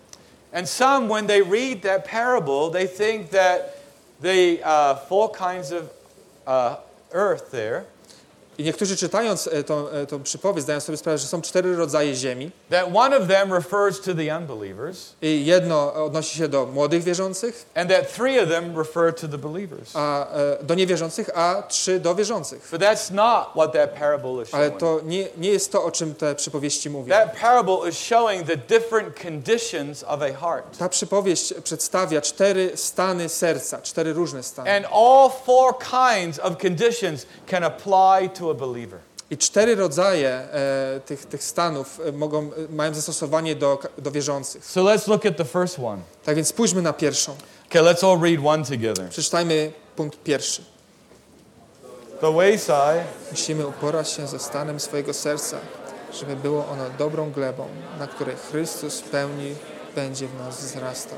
And some, when they read that parable, they think that the 4 kinds of earth there I niektórzy czytając tą przypowieść zdają sobie sprawę, że są 4 rodzaje ziemi. That one of them refers to the unbelievers. I jedno odnosi się do młodych wierzących. And that 3 of them refer to the believers. A do niewierzących, a 3 do wierzących. But that's not what that parable is Ale showing. to nie jest to, o czym te przypowieści mówią. That parable is showing the different conditions of a heart. Ta przypowieść przedstawia 4 stany serca, 4 różne stany. And all 4 kinds of conditions can apply to a believer. I 4 rodzaje tych stanów mają zastosowanie do wierzących. So let's look at the first one. Tak więc spójrzmy na pierwszą. Okay, let's all read one together. Przeczytajmy punkt pierwszy. The wayside Musimy uporać się ze stanem swojego serca, żeby było ono dobrą glebą, na której Chrystus w pełni będzie w nas wzrastał.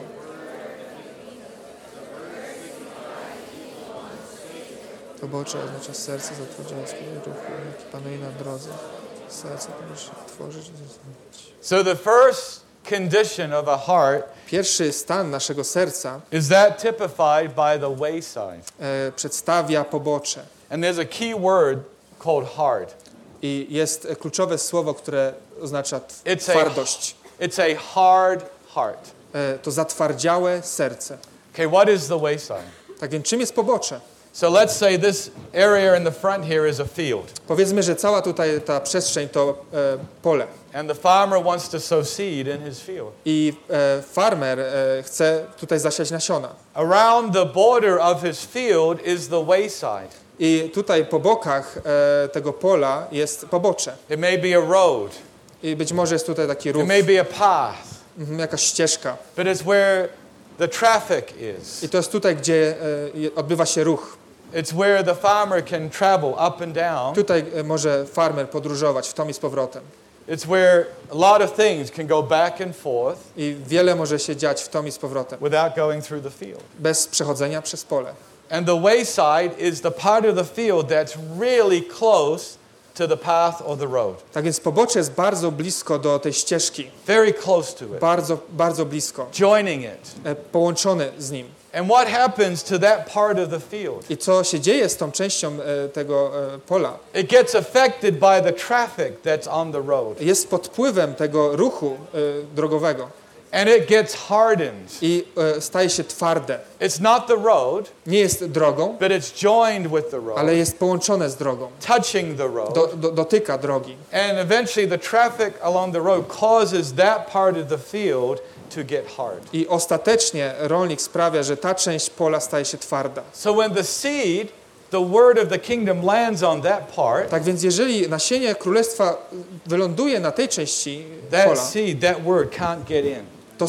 Pobocze oznacza serce zatrudzielskie ruchu, jaki panuje na drodze. Serce powinno się tworzyć i zrozumieć. So the first condition of a heart Pierwszy stan naszego serca is that typified by the wayside. Przedstawia pobocze. And there's a key word called hard. I jest kluczowe słowo, które oznacza twardość. It's a hard heart. To zatwardziałe serce. Okay, what is the wayside? Tak więc czym jest pobocze? So let's say this area in the front here is a field. Powiedzmy, że cała tutaj ta przestrzeń to pole. And the farmer wants to sow seed in his field. I farmer chce tutaj zasiać nasiona. Around the border of his field is the wayside. I tutaj po bokach tego pola jest pobocze. It may be a road. I być może jest tutaj taki It ruch, may be a path. jakaś ścieżka. But it's where the traffic is. I to jest tutaj, gdzie odbywa się ruch. It's where the farmer can travel up and down. Tutaj może farmer podróżować w tom i z powrotem. It's where a lot of things can go back and forth I wiele może się dziać w tom i z powrotem. without going through the field. Bez przechodzenia przez pole. And the wayside is the part of the field that's really close to the path or the road. Tak więc pobocze jest bardzo blisko do tej ścieżki. Very close to it. Bardzo, bardzo blisko. Joining it. Połączone z nim. And what happens to that part of the field? I co się dzieje z tą częścią tego pola? It gets affected by the traffic that's on the road. Jest pod wpływem tego ruchu drogowego. And it gets hardened. I staje się twarde. It's not the road, Nie jest drogą, but it's joined with the road. ale jest połączone z drogą. Touching the road. Dotyka drogi. And eventually the traffic along the road causes that part of the field to get hard. I ostatecznie rolnik sprawia, że ta część pola staje się twarda. So when the seed, the word of the kingdom lands on that part, Tak więc jeżeli nasienie królestwa wyląduje na tej części that pola, seed, that word can't get in.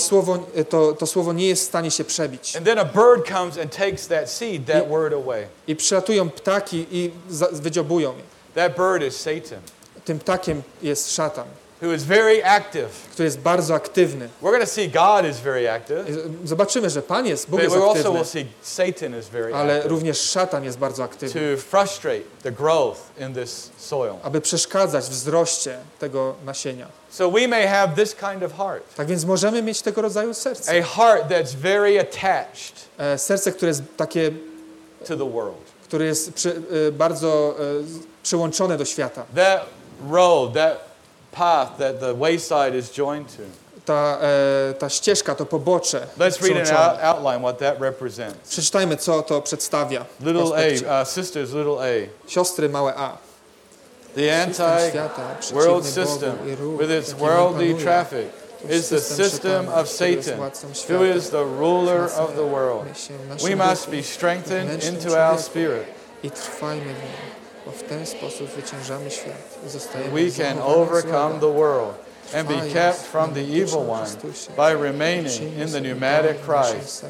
to słowo nie jest w stanie się przebić. And then a bird comes and takes that seed, that word away. I przylatują ptaki i wydziobują je. That bird is Satan, Tym ptakiem jest szatan, who is very active. który jest bardzo aktywny. We're going to see God is very active, Zobaczymy, że Pan jest, Bóg but jest we also aktywny, will see Satan is very ale active również szatan jest bardzo aktywny, to frustrate the growth in this soil. aby przeszkadzać wzroście tego nasienia. So we may have this kind of heart, Tak więc możemy mieć tego rodzaju serce. a heart that's very attached Serce, które jest takie, to the world. które jest bardzo przyłączone do świata. That road, that path that the wayside is joined to. Ta ścieżka, to pobocze Let's read przyłączone. an outline what that represents. Przeczytajmy, co to przedstawia. w Little aspekcie. a, sisters, little a. Siostry, małe a. The System świata, anti-world przeciwny system, Bogu i ruch, with its jaki worldly panuje. traffic, is the system of Satan, who is the ruler of the world. We must be strengthened into our spirit. I trwajmy w nim, bo w ten sposób zwyciężamy świat i zostajemy We can zachowani overcome złego. the world and be kept from the evil one by remaining in the pneumatic Christ.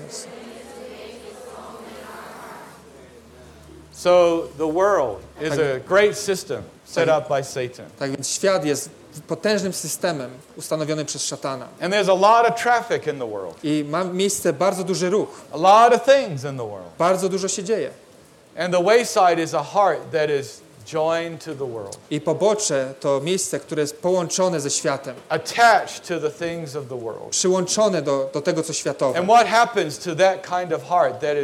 So the world is a great system set up by Satan. Tak więc świat jest potężnym systemem ustanowionym przez szatana. And there's a lot of traffic in the world. I ma miejsce bardzo duży ruch. A lot of things in the world. Bardzo dużo się dzieje. And the wayside is a heart that is joined to the world. I pobocze to miejsce, które jest połączone ze światem. Attached to the things of the world. Przyłączone do tego, co światowe. And what happens to that kind of heart that is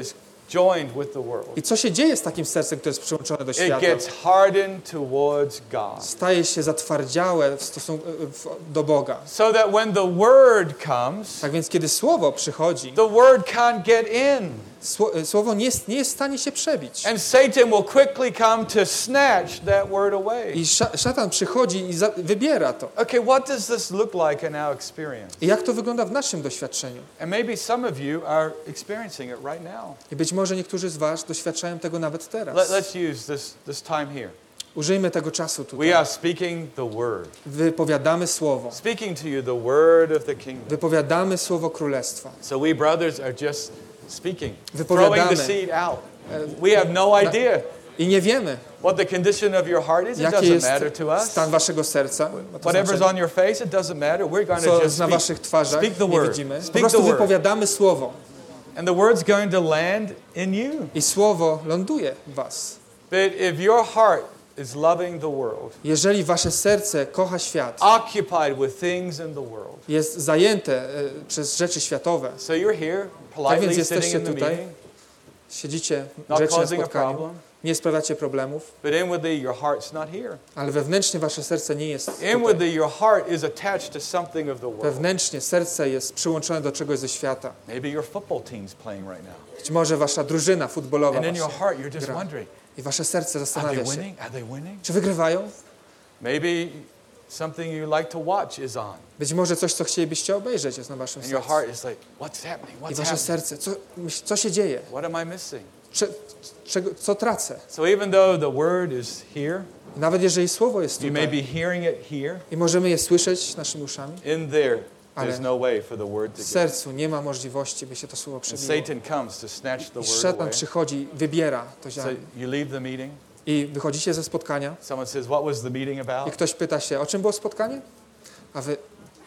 joined with the world. I co się dzieje z takim sercem, które jest przyłączone do It świata? gets hardened towards God. Staje się zatwardziałe w stosunku do Boga. So that when the word comes, Tak więc kiedy Słowo przychodzi, the word can't get in. Słowo nie jest w stanie się przebić. And Satan will quickly come to snatch that word away. I szatan przychodzi i wybiera to. Okay, what does this look like in our experience? I jak to wygląda w naszym doświadczeniu? And maybe some of you are experiencing it right now. I być może niektórzy z was doświadczają tego nawet teraz. Let's use this time here. Użyjmy tego czasu tutaj. We are speaking the word. Wypowiadamy Słowo. Speaking to you the word of the kingdom. Wypowiadamy Słowo Królestwa. So we brothers are just speaking, Wypowiadamy. throwing the seed out. We have no idea I nie wiemy, what the condition of your heart is. It jaki doesn't jest matter to us. stan waszego serca. Ma to Whatever's znaczenie. on your face, it doesn't matter. We're going to Co just na waszych twarzach speak the nie word. widzimy. Po Speak prostu the word. wypowiadamy Słowo. And the word's going to land in you. I Słowo ląduje w was. But if your heart is loving the world, Jeżeli wasze serce kocha świat, occupied with things in the world. jest zajęte przez rzeczy światowe, So you're here, tak więc politely jesteście sitting in the tutaj, meeting, siedzicie not grzecznie na causing a spotkaniu, problem, nie sprawiacie problemów, but inwardly your heart's not here. ale wewnętrznie wasze serce nie jest tutaj. Inwardly your heart is attached to something of the world. Wewnętrznie serce jest przyłączone do czegoś ze świata. Maybe your football team's playing right now. Być może wasza drużyna futbolowa And in your właśnie heart you're just gra. wondering, I wasze serce are they zastanawia się, winning? Are they winning? czy wygrywają? Maybe something you like to watch is on. Być może coś, co chcielibyście obejrzeć, jest na waszym And your sercu. heart is like, what's happening? I What's wasze happening? serce, co się dzieje? What am I missing? Co tracę? So even though the word is here, I nawet jeżeli Słowo jest you may tutaj be hearing it here, i możemy je słyszeć naszymi uszami, in there, Ale there's no way for the word to w get. sercu nie ma możliwości, by się to Słowo And przebiło. Satan comes to snatch the I word szatan away. przychodzi, wybiera to So ziarno. you leave the meeting. I wychodzicie ze spotkania Someone says, what was the meeting i about? ktoś pyta się, o czym było spotkanie? A wy,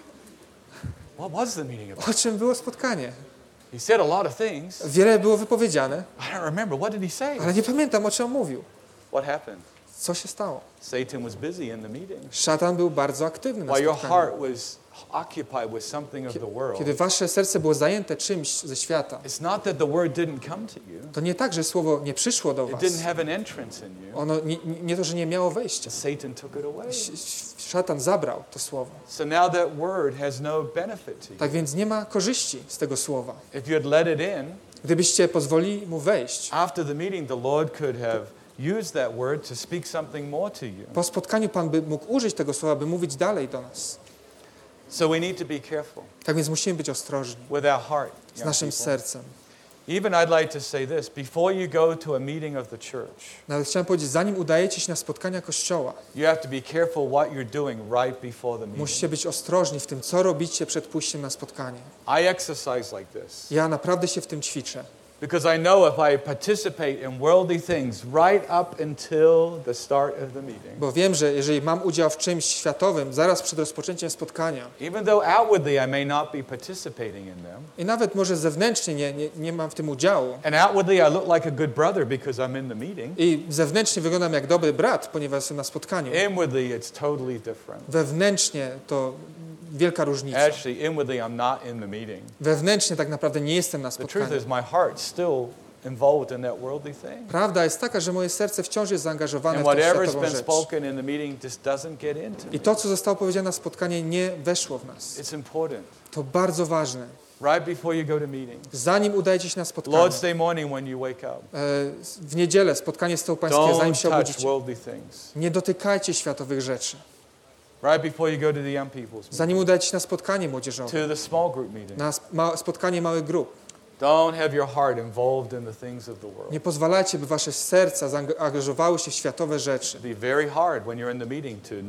What was the meeting about? o czym było spotkanie? He said a lot of things. Wiele było wypowiedziane, I don't remember. What did he say? ale nie pamiętam, o czym mówił. What happened? Co się stało? Satan was busy in the meeting. Szatan był bardzo aktywny na While your spotkaniu. heart was occupied with something of the world. Kiedy wasze serce było zajęte czymś ze świata, It's not that the word didn't come to you. to nie tak, że Słowo nie przyszło do It was. didn't have an entrance in you. Ono nie to, że nie miało wejścia. Satan took it away. Szatan zabrał to Słowo. So now that word has no benefit to you. Tak więc nie ma korzyści z tego Słowa. If you had let it in, Gdybyście pozwolili mu wejść, after the meeting, the Lord could have used that word to speak something more to you. po spotkaniu Pan by mógł użyć tego Słowa, by mówić dalej do nas. So we need to be careful Tak więc musimy być ostrożni with our heart, z young naszym people. sercem. Even I'd like to say this, before you go to a meeting of the church, Nawet chciałem powiedzieć, zanim udajecie się na spotkania Kościoła, you have to be careful what you're doing right before the meeting. musicie być ostrożni w tym, co robicie przed pójściem na spotkanie. I exercise like this Ja naprawdę się w tym ćwiczę. because I know if I participate in worldly things right up until the start of the meeting, Bo wiem, że jeżeli mam udział w czymś światowym, zaraz przed rozpoczęciem spotkania, even though outwardly I may not be participating in them, i nawet może zewnętrznie nie mam w tym udziału, and outwardly I look like a good brother because I'm in the meeting, i zewnętrznie wyglądam jak dobry brat, ponieważ jestem na spotkaniu, inwardly it's totally different. wewnętrznie to wielka różnica. Actually, inwardly I'm not in the meeting. Wewnętrznie tak naprawdę nie jestem na The truth spotkaniu. is my heart's still involved in that worldly thing. Prawda jest taka, że moje serce wciąż jest zaangażowane And w tę whatever's światową been rzecz. spoken in the meeting just doesn't get into I me. to, co zostało powiedziane na spotkanie, nie weszło w nas. It's important. To bardzo ważne. Right before you go to meetings. Zanim udajecie się na spotkanie, Lord's Day morning when you wake up. w niedzielę spotkanie stołu pańskiego, zanim Don't się touch obudzicie, worldly things. nie dotykajcie światowych rzeczy. Right before you go to the young people's meeting. Zanim udajecie się na spotkanie młodzieżowe, To the small group meeting. na spotkanie małych grup, Don't have your heart involved in the things of the world. nie pozwalajcie, by wasze serca zaangażowały się w światowe rzeczy, It'll be very hard when you're in the meeting to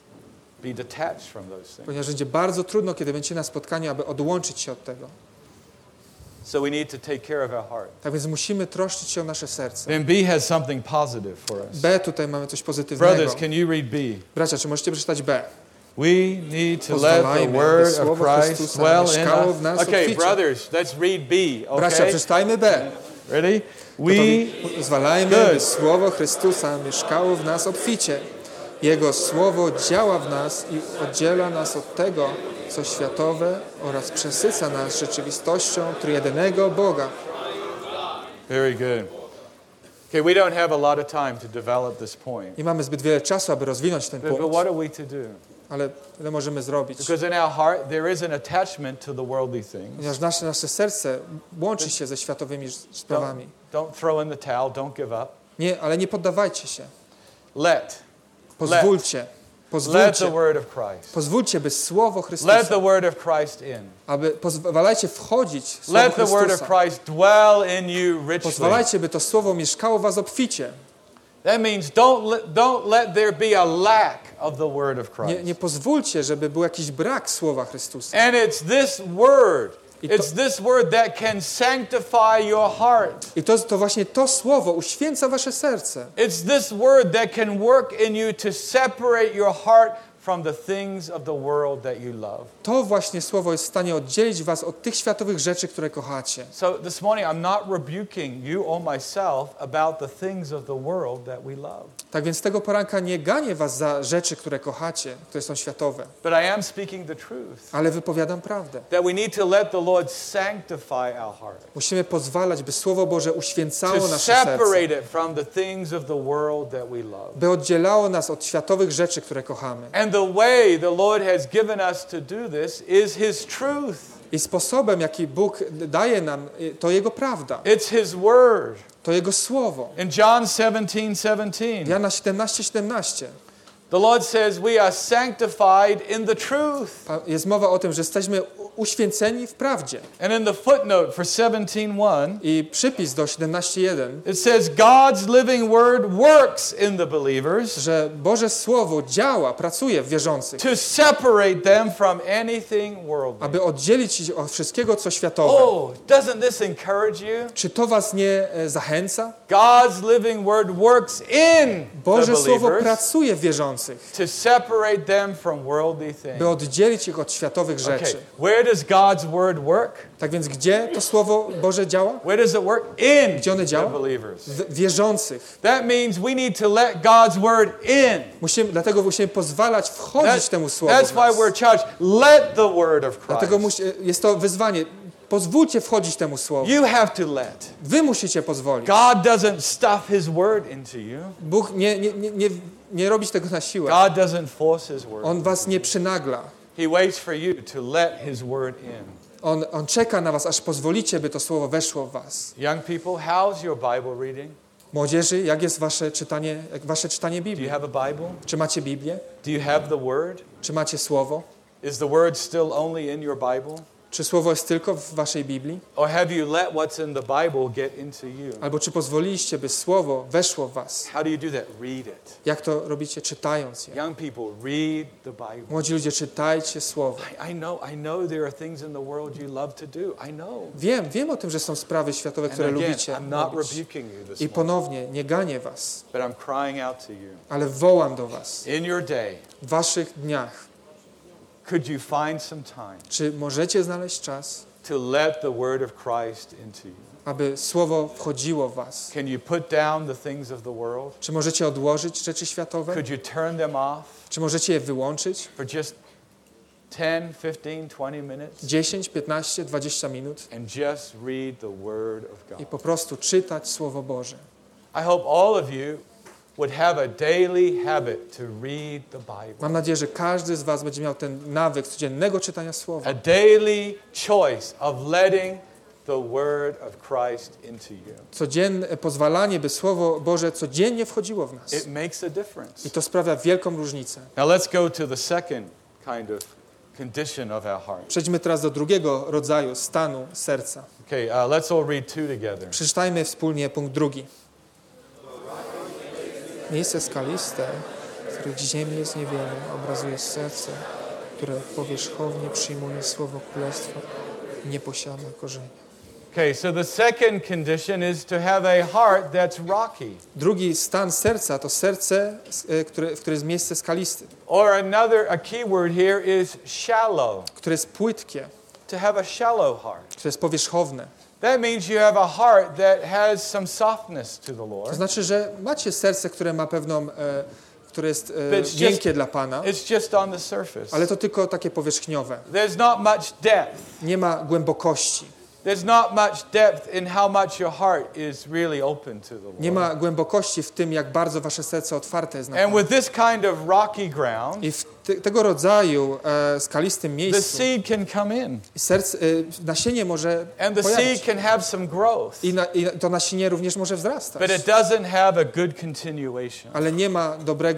be detached from those things. ponieważ będzie bardzo trudno, kiedy będziecie na spotkaniu, aby odłączyć się od tego. So we need to take care of our heart. Tak więc musimy troszczyć się o nasze serce. Then B has something positive for us. B, tutaj mamy coś pozytywnego. Brothers, can you read B? Bracia, czy możecie przeczytać B? We need to let the Pozwalajmy, by word of słowo Christ Chrystusa dwell in mieszkało w nas us. Okay, obficie. brothers, let's read B, Bracia, okay? przeczytajmy B. Ready? We Pozwalajmy, Good. by słowo Chrystusa mieszkało w nas obficie. Jego słowo działa w nas i oddziela nas od tego, co światowe, oraz przesyca nas rzeczywistością trójjedynego Boga. Very good. Okay, we don't have a lot of time to develop this point. Nie mamy zbyt wiele czasu, aby rozwinąć ten But punkt, what are we to do? ale ile możemy zrobić? Because in our heart there is an attachment to the worldly things. Ponieważ nasze serce łączy się ze światowymi sprawami. Don't throw in the towel, don't give up. Nie, ale nie poddawajcie się. Let the word of Christ. Pozwólcie, by Słowo Chrystusa, Let the word of Christ in. aby pozwalajcie wchodzić w Słowo Let the word of Chrystusa. Christ dwell in you richly. Pozwalajcie, by to Słowo mieszkało w was obficie. That means don't let there be a lack of the word of Christ. Nie pozwólcie, żeby był jakiś brak Słowa Chrystusa. And it's this word. It's this word that can sanctify your heart. I to właśnie to Słowo uświęca wasze serce. It's this word that can work in you to separate your heart from the things of the world that you love. To właśnie Słowo jest w stanie oddzielić was od tych światowych rzeczy, które kochacie. So this morning I'm not rebuking you or myself about the things of the world that we love. Tak więc tego poranka nie ganię was za rzeczy, które kochacie, które są światowe. But I am speaking the truth. Ale wypowiadam prawdę. That we need to let the Lord sanctify our heart. Musimy pozwalać, by Słowo Boże uświęcało To nasze serce. separate it from the things of the world that we love. By oddzielało nas od światowych rzeczy, które kochamy. And the way the Lord has given us to do this is His truth. I sposobem, jaki Bóg daje nam, to Jego prawda. It's His word. To Jego Słowo. In John 17:17, Jana 17:17. the Lord says we are sanctified in the truth. Jest mowa o tym, że jesteśmy uświęceni w prawdzie. And in the footnote for 17:1, I przypis do 17:1, it says God's living word works in the believers że Boże Słowo działa, pracuje w wierzących, to separate them from anything worldly. aby oddzielić ich od wszystkiego, co światowe. Oh, doesn't this encourage you? Czy to was nie zachęca? God's living word works in Boże the Słowo believers pracuje w wierzących, to separate them from worldly things. by oddzielić ich od światowych rzeczy. Okay, where does God's word work? Tak więc gdzie to Słowo Boże działa? Where does it work? In Gdzie one the działa? believers. W wierzących. That means we need to let God's word in. Dlatego musimy pozwalać wchodzić temu Słowu That's w nas. why we're charged. Let the word of Dlatego Christ. jest to wyzwanie. Pozwólcie wchodzić temu Słowu. You have to let. Wy musicie pozwolić. God doesn't stuff His word into you. Bóg nie robi tego na siłę. God doesn't force His word. On was nie przynagla. He waits for you to let His word in. On czeka na was, aż pozwolicie, by to Słowo weszło w was. Young people, how's your Bible reading? Młodzieży, jak jest wasze czytanie Do you Biblii? have a Bible? Czy macie Biblię? Do you have the word? Czy macie Słowo? Is the word still only in your Bible? Czy Słowo jest tylko w waszej Biblii? Or have you let what's in the Bible get into you? Albo czy pozwoliliście, by Słowo weszło w was? How do you do that? Read it. Jak to robicie? Czytając je. Young people, read the Bible. Młodzi ludzie, czytajcie Słowo. I know there are things in the world you love to do. I know. Wiem o tym, że są sprawy światowe, And które again, lubicie I'm not robić. rebuking you this I morning, ponownie, nie ganię was, but I'm crying out to you. ale wołam do was. In your day, W waszych dniach, could you find some time czy możecie znaleźć czas, to let the word of Christ into you? aby Słowo wchodziło w was? Can you put down the things of the world? Czy możecie odłożyć rzeczy światowe? Could you turn them off Czy możecie je wyłączyć? for just 10, 15, 20 minutes 10, 15, 20 minut and just read the word of i God? po prostu czytać Słowo Boże. I hope all of you would have a daily habit to read the Bible. Mam nadzieję, że każdy z was będzie miał ten nawyk codziennego czytania Słowa. A daily choice of letting the word of Christ into you. Codzienne pozwalanie, by Słowo Boże codziennie wchodziło w nas. It makes a difference. I to sprawia wielką różnicę. Now let's go to the second kind of condition of our heart. Przejdźmy teraz do drugiego rodzaju stanu serca. Okay, let's all read two together. Przeczytajmy wspólnie punkt drugi. Miejsce skaliste, których ziemi jest niewiele, obrazuje serce, które powierzchownie przyjmuje słowo królestwa i nie posiada korzenia. Okay, so the second condition is to have a heart that's rocky. Drugi stan serca to serce, w którym jest miejsce skaliste, Or a key word here is shallow. które jest płytkie, To have a shallow heart. które jest powierzchowne. That means you have a heart that has some softness to the To Lord. znaczy, że macie serce, które ma pewną, które jest It's miękkie dla Pana, It's just on the surface. ale to tylko takie powierzchniowe. There's not much depth. Nie ma głębokości. There's not much depth in how much your heart is really open to the Lord. Nie ma głębokości w tym, jak bardzo wasze serce otwarte jest na And Pana. with this kind of rocky ground, I w tego rodzaju skalistym the miejscu seed can come in. Nasienie może And the pojawić. seed can have some growth. I to nasienie również może wzrastać. But it doesn't have a good continuation. Ale nie ma dobrej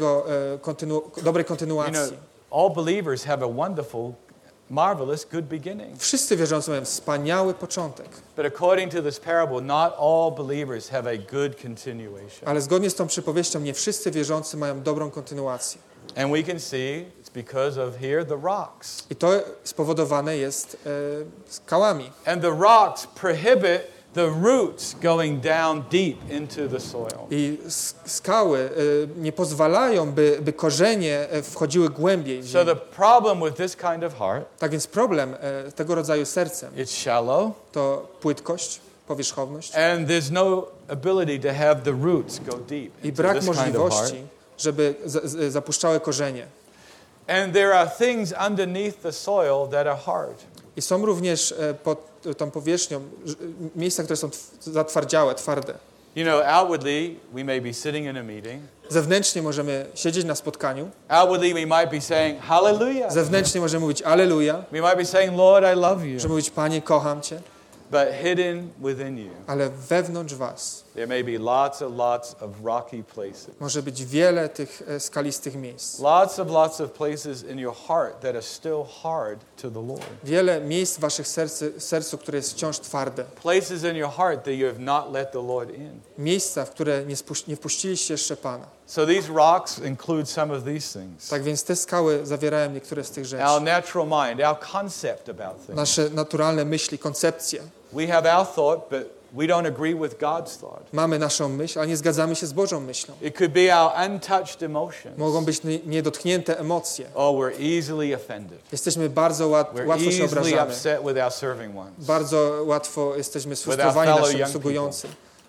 You kontynuacji. know, all believers have a wonderful, marvelous, good beginning. Wszyscy wierzący mają wspaniały początek. But according to this parable, not all believers have a good continuation. Ale zgodnie z tą przypowieścią nie wszyscy wierzący mają dobrą kontynuację. And we can see it's because of here the rocks. I to spowodowane jest skałami. And the rocks prohibit the roots going down deep into the soil. I skały nie pozwalają, by korzenie wchodziły głębiej w So ziemię. the problem with this kind of heart, Tak więc problem tego rodzaju sercem it's shallow to płytkość, powierzchowność and there's no ability to have the roots go deep i into brak this kind of heart. możliwości, żeby zapuszczały korzenie. And there are things underneath the soil that are hard. I są również pod tą powierzchnią miejsca, które są zatwardziałe, twarde. You know, outwardly we may be sitting in a meeting. Zewnętrznie możemy siedzieć na spotkaniu. Outwardly we might be saying hallelujah. Zewnętrznie możemy mówić Alleluja. We might be saying, Lord, I love you. Możemy mówić Panie, kocham Cię. But hidden within you, Ale wewnątrz was there may be lots of rocky places. może być wiele tych skalistych miejsc. Lots of places in your heart that are still hard to the Lord. Wiele miejsc w waszych sercu, które jest wciąż twarde. Places in your heart that you have not let the Lord in. Miejsca, w które nie wpuściliście jeszcze Pana. So these rocks include some of these things. Tak więc te skały zawierają niektóre z tych rzeczy. Our natural mind, our concept about things. Nasze naturalne myśli, koncepcje. We have our thought, but we don't agree with God's thought. Mamy naszą myśl, ale nie zgadzamy się z Bożą myślą. It could be our untouched emotions. Mogą być niedotknięte emocje. Oh, we're easily offended. Jesteśmy bardzo łatwo się We're easily obrażamy. upset with our serving ones. Bardzo łatwo jesteśmy sfrustrowani fellow naszym young obsługującym.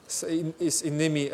Z innymi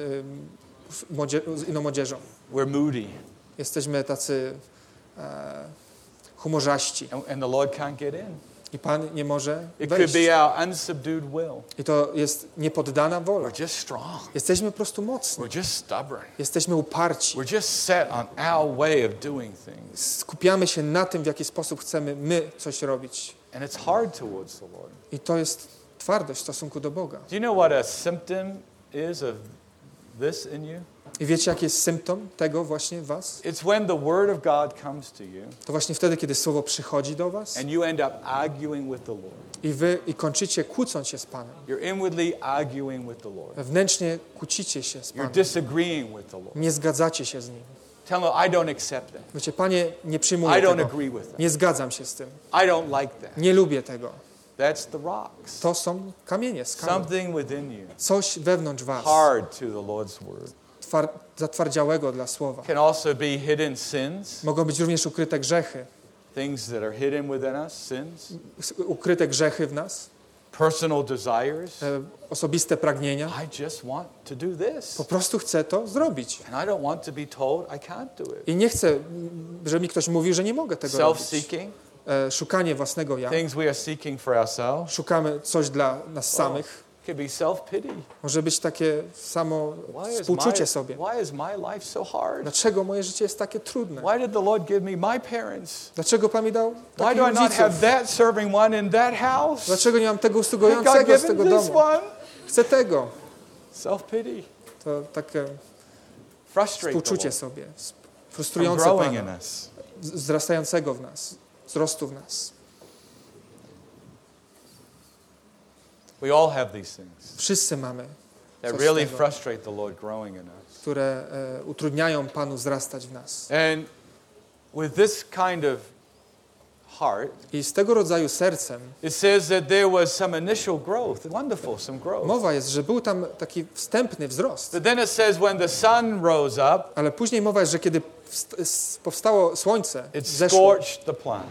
z inną młodzieżą. We're moody. Jesteśmy tacy humorzaści And the Lord can't get in. i Pan nie może It could wejść. be our unsubdued will. I to jest niepoddana wola. We're just strong. Jesteśmy po prostu mocni. We're just stubborn. Jesteśmy uparci. We're just set on our way of doing things. Skupiamy się na tym, w jaki sposób chcemy my coś robić. And it's hard towards the Lord. I to jest twardość w stosunku do Boga. Do you know what a symptom is of this in you? I wiecie, jaki jest symptom tego właśnie w was? It's when the word of God comes to you To właśnie wtedy, kiedy Słowo przychodzi do was and you end up arguing with the Lord. i kończycie kłócąc się z Panem. You're inwardly arguing with the Lord. Wewnętrznie kłócicie się z You're Panem. disagreeing with the Lord. Nie zgadzacie się z Nim. Tell him, I don't accept that. Wiecie, Panie, nie I przyjmuję don't tego. agree with that. Nie zgadzam się z tym. I don't like that. Nie lubię tego. That's the rocks. To są kamienie, skały. Something within you, Coś wewnątrz was, hard to the Lord's word. zatwardziałego dla Słowa. Can also be hidden sins, Mogą być również ukryte grzechy. things that are hidden within us, sins, Ukryte grzechy w nas, personal desires. osobiste pragnienia. I just want to do this. Po prostu chcę to zrobić. And I don't want to be told I can't do it. I nie chcę, żeby mi ktoś mówił, że nie mogę tego robić. Self-seeking, Szukanie własnego ja. things we are seeking for ourselves. Szukamy coś dla nas samych. Could be self-pity. Może być takie samo współczucie sobie. Why is my life so hard? Dlaczego moje życie jest takie trudne? Why did the Lord give me my parents? Dlaczego Pan mi dał Why takich do I not have rodziców? that serving one in that house? Dlaczego nie mam tego God usługującego give z him tego this domu? one? Chcę tego. Self-pity. To takie Frustrate the współczucie Lord sobie. from Frustrujące growing in Pana. us. Wzrastającego w nas. Wzrostu w nas. We all have these things Wszyscy mamy that coś really tego, frustrate the Lord growing in us. które utrudniają Panu wzrastać w nas. And with this kind of heart, I z tego rodzaju sercem it says that there was some initial growth, wonderful, some growth. mowa jest, że był tam taki wstępny wzrost. But then it says when the sun rose up, Ale później mowa jest, że kiedy powstało słońce, it zeszło, scorched the plant,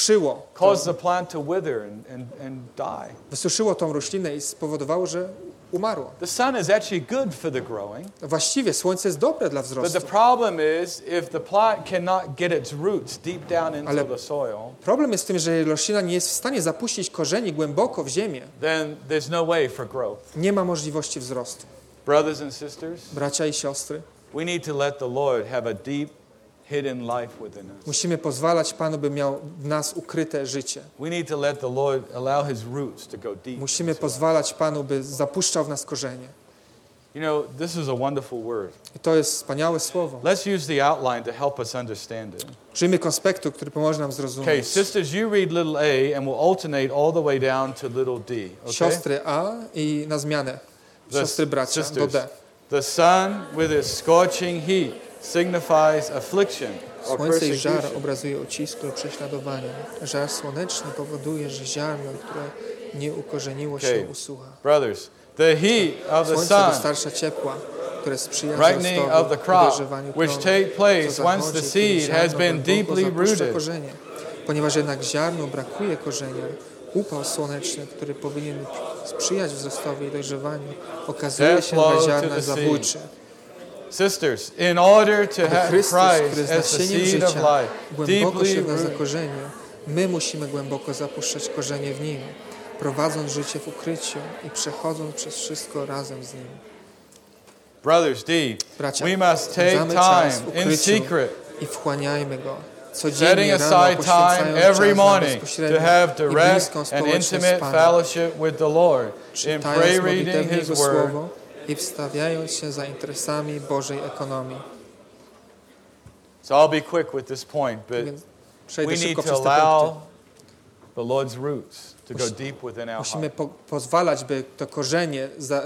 wysuszyło, caused the plant to wither and die. wysuszyło tą roślinę i spowodowało, że umarło. The sun is actually good for the growing. Właściwie słońce jest dobre dla But wzrostu. the problem is if the plant cannot get its roots deep down into the soil. Problem jest w tym, że jeżeli roślina nie jest w stanie zapuścić korzeni głęboko w ziemię, Then there's no way for growth. nie ma możliwości wzrostu. Brothers and sisters, Bracia i siostry, we need to let the Lord have a deep hidden life within us. musimy pozwalać Panu, by miał w nas ukryte życie. We need to let the Lord allow his roots to go deep. Musimy pozwalać Panu, by zapuszczał w nas korzenie. You know, this is a wonderful word. I to jest wspaniałe słowo. Let's use the outline to help us understand it. Użyjmy konspektu, który pomoże nam Okay, zrozumieć. sisters, you read little a and we'll alternate all the way down to little d. Okay? Siostry A i na zmianę siostry bracia do D. The sun with its scorching heat signifies affliction or Słońce i żar persecution. obrazuje ucisk lub prześladowanie. Żar słoneczny powoduje, że ziarno, które nie ukorzeniło się, Okay. usucha. Brothers, the heat of the Słońce sun, dostarcza ciepła, które sprzyja ripening of the wzrostowi, crop, dojrzewaniu which plonu, take place co once zachodzi, the kiedy seed has ziarno been głęboko deeply zapuszcza rooted. korzenie. Ponieważ jednak ziarnu brakuje korzenia, upał słoneczny, który powinien sprzyjać wzrostowi i dojrzewaniu, okazuje się dla ziarna zabójczy. Sisters, in order to Aby have Chrystus, który Christ jest as the nasieniem seed of życia, life, głęboko deeply się w nas rooted, zakorzenił, my musimy głęboko zapuszczać korzenie w Nim, prowadząc życie w ukryciu i przechodząc przez wszystko razem z Nim. brothers, D, Bracia, we must take spędzamy czas w time in ukryciu secret, i wchłaniajmy Go. setting Codziennie rano aside time poświęcając every czas na morning to bezpośrednią have i direct bliską and społeczność intimate z Panem, fellowship with the Lord, in czytając pray reading modlitewnie His Jego Word, Słowo i wstawiając się za interesami Bożej ekonomii. So I'll be quick with this point, but Więc przejdę we need szybko to przez te allow punkty. the Lord's roots to go deep within our Musimy heart. pozwalać, by to korzenie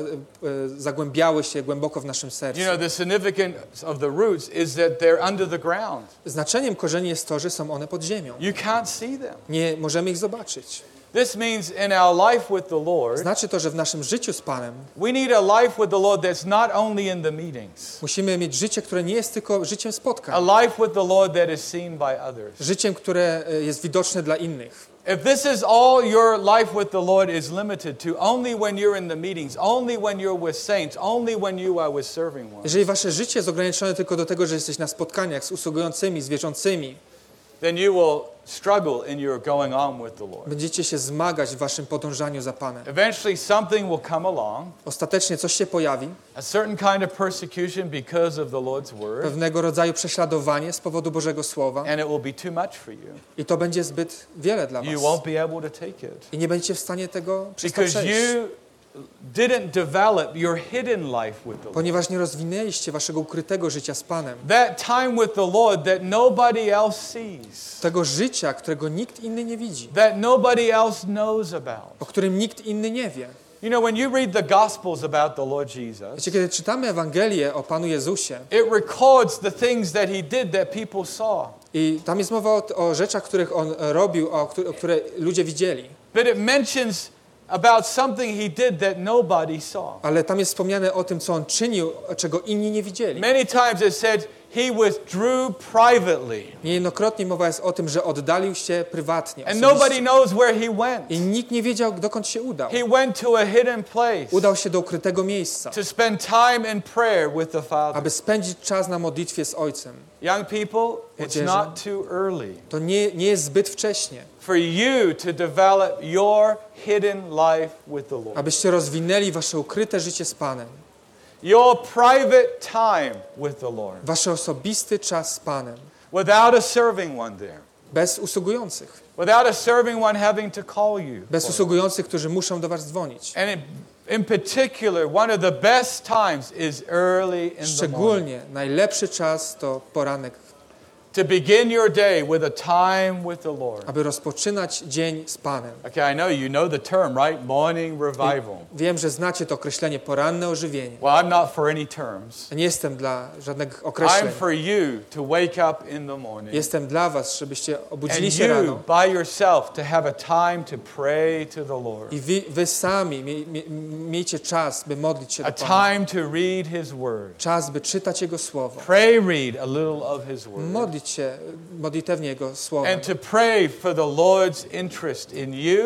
zagłębiały się głęboko w naszym sercu. You know, the significance of the roots is that they're under the ground. Znaczeniem korzeni jest to, że są one pod ziemią. You can't see them. Nie możemy ich zobaczyć. This means in our life with the Lord, Znaczy to, że w naszym życiu z Panem we need a life with the Lord that's not only in the meetings, musimy mieć życie, które nie jest tylko życiem a spotkań. life with the Lord that is seen by others. Życiem, które jest widoczne dla innych. If this is all your life with the Lord is limited to only when you're in the meetings, only when you're with saints, only when you are with serving ones, Jeżeli wasze życie jest ograniczone tylko do tego, że jesteś na spotkaniach z usługującymi, z wierzącymi, then you will struggle in your going on with the Lord. będziecie się zmagać w waszym podążaniu za Panem. Eventually something will come along, Ostatecznie coś się pojawi, a certain kind of persecution because of the Lord's word, pewnego rodzaju prześladowanie z powodu Bożego Słowa and it will be too much for you. i to będzie zbyt wiele dla You was. won't be able to take it I nie będziecie w stanie tego przez to because przejść. you didn't develop your hidden life with the Lord. Ponieważ nie rozwinęliście waszego ukrytego życia z Panem. That time with the Lord that nobody else sees, Tego życia, którego nikt inny nie widzi. that nobody else knows about. O którym nikt inny nie wie. You know, when you read the Gospels about the Lord Jesus, Wiecie, kiedy czytamy Ewangelię o Panu Jezusie it records the things that he did that people saw. i tam jest mowa o rzeczach, których On robił, które ludzie widzieli. But it mentions about something he did that nobody saw. Ale tam jest wspomniane o tym, co On czynił, czego inni nie widzieli. Many times it said he withdrew privately Niejednokrotnie mowa jest o tym, że oddalił się prywatnie, and nobody osobiście. knows where he went. I nikt nie wiedział, dokąd się udał. He went to a hidden place Udał się do ukrytego miejsca, to spend time in prayer with the Father. aby spędzić czas na modlitwie z Ojcem. Young people, it's Młodzieży. not too early To nie jest zbyt wcześnie, for you to develop your hidden life with the Lord. abyście rozwinęli wasze ukryte życie z Panem. Your private time with the Lord Wasz osobisty czas z Panem. without a serving one there. Bez usługujących. Without a serving one having to call you. Bez usługujących, którzy muszą do was dzwonić. And in particular, one of the best times is early in the morning. Szczególnie najlepszy czas to poranek, To begin your day with a time with the Lord. aby rozpoczynać dzień z Panem. Okay, I know you know the term, right? Morning revival. Wiem, że znacie to określenie poranne ożywienie. Well, I'm not for any terms. Nie jestem dla żadnych I'm określeń. for you to wake up in the morning. Jestem dla was, żebyście obudzili And się you, rano. by yourself, to have a time to pray to the Lord. I wy sami miejcie czas, by modlić się A do Pana. time to read His Word. Czas, by czytać Jego Słowo. Pray, read a little of His Word. Modlić się modlitewnie Jego Słowem. And to pray for the Lord's interest in you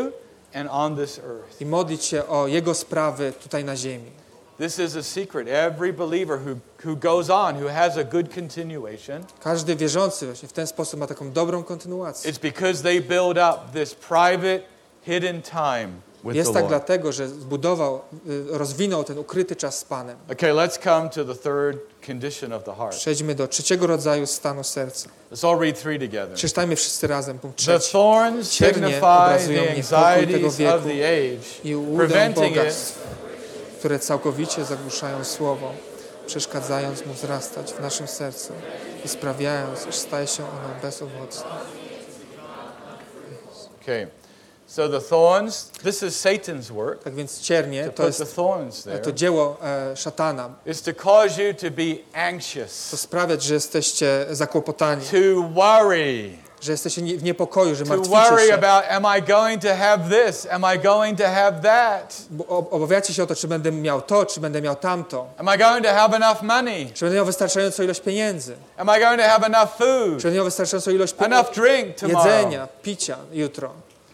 and on this earth. I modlić się o Jego sprawy tutaj na ziemi. This is a secret. Every believer who goes on, who has a good continuation, Każdy wierzący właśnie w ten sposób ma taką dobrą kontynuację. it's because they build up this private, hidden time with Jest the tak Lord. dlatego, że rozwinął ten ukryty czas z Panem. Okay, let's come to the third condition of the heart. Przejdźmy do trzeciego rodzaju stanu serca. Let's all read 3 together. Przeczytajmy wszyscy razem punkt The trzeci. thorns Cierne signify obrazują the niepokój tego anxieties wieku of the age, I łudę preventing it bogactw, które całkowicie zagłuszają słowo, przeszkadzając mu wzrastać w naszym sercu i sprawiając, iż staje się ono bezowocne. Okay, so the thorns, this is Satan's work, Tak więc ciernie to to put the jest thorns there, to dzieło szatana. is to cause you to be To anxious, sprawiać, że jesteście zakłopotani, to worry, że jesteście w niepokoju, że to martwicie worry się. about, am I going to have this? Am I going to have that? Bo obawiacie się o to, czy będę miał to, czy będę miał tamto. Am I going to have enough money? Czy będę miał wystarczającą ilość pieniędzy. Am I going to have enough food? Czy będę miał wystarczającą ilość Enough drink tomorrow? jedzenia, picia jutro.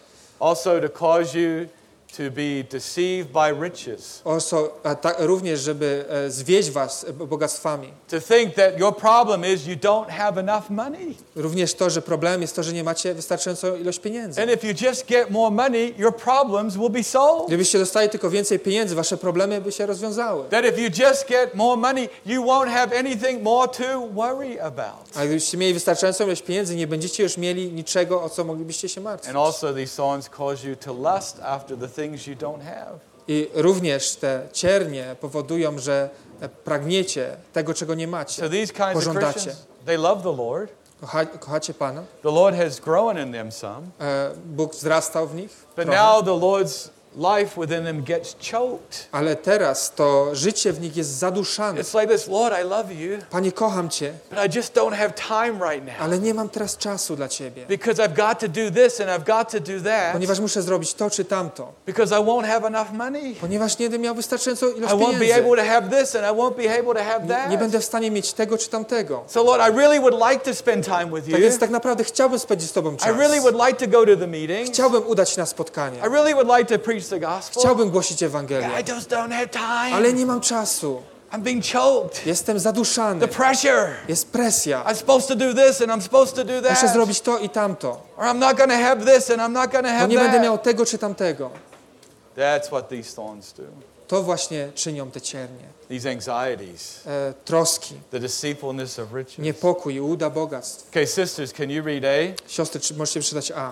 Also to cause you to be deceived by riches. Również, żeby zwieść was bogactwami. To think that your problem is you don't have enough money. Również to, że problem jest to, że nie macie wystarczającą ilość pieniędzy. And if you just get more money, your problems will be solved. Gdybyście dostali tylko więcej pieniędzy, wasze problemy by się rozwiązały. That if you just get more money, you won't have anything more to worry about. A gdybyście mieli wystarczającą ilość pieniędzy, nie będziecie już mieli niczego, o co moglibyście się martwić. And also these thorns cause you to lust after the things you don't have. I również te ciernie powodują, że pragniecie tego, czego nie macie. So these kinds of Pożądacie. Christians, they love the Lord. Kochacie Pana. The Lord has grown in them some. Bóg wzrastał w nich. But trochę. now the Lord's life within them gets choked. Ale teraz to życie w nich jest zaduszane. It's like this, Lord, I love you, Panie, kocham Cię, but I just don't have time right now. ale nie mam teraz czasu dla Ciebie. Because I've got to do this and I've got to do that. Ponieważ muszę zrobić to czy tamto. Because I won't have enough money. Ponieważ nie będę miał wystarczającą I ilość won't be pieniędzy. able to have this and I won't be able to have Nie that. będę w stanie mieć tego czy tamtego. So Lord, I really would like to spend time with Tak więc you. tak naprawdę chciałbym spędzić z Tobą czas. I really would like to go to the meetings. Chciałbym udać się na spotkanie. I really would like to preach the gospel. Chciałbym głosić Ewangelię. I just don't have Ale time. nie mam czasu. I'm being choked. Jestem The zaduszany. pressure. Jest presja. I'm supposed to do this and I'm supposed to do Muszę that. zrobić to i tamto. Or I'm not going to have this and I'm not going to Bo have nie będę miał that. tego czy tamtego. That's what these thorns do. To właśnie czynią te ciernie. These anxieties, Troski, the deceitfulness of riches. niepokój, łuda bogactw. Okay, sisters, can you read A? Siostry, czy możecie przeczytać A?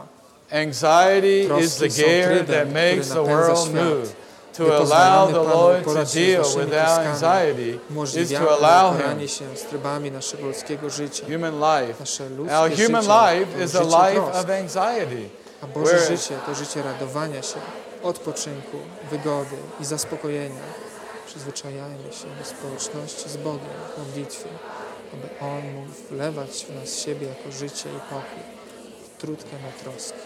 Anxiety is the Troski są gear trybem, that makes który the napędza world świat. move. To Nie allow pozwalamy the Panu Lord to uporać się z deal naszymi with our troskami. anxiety is Umożliwiamy to allow uporanie Him. się z trybami naszego ludzkiego życia. Human life. Nasze ludzkie Our życie human to life is a życie life trosk. of anxiety. A Boże where- życie to życie radowania się, odpoczynku, wygody i zaspokojenia. Przyzwyczajajmy się do społeczności z Bogiem w modlitwie, aby On mógł wlewać w nas siebie jako życie i pokój, trudkę na troski.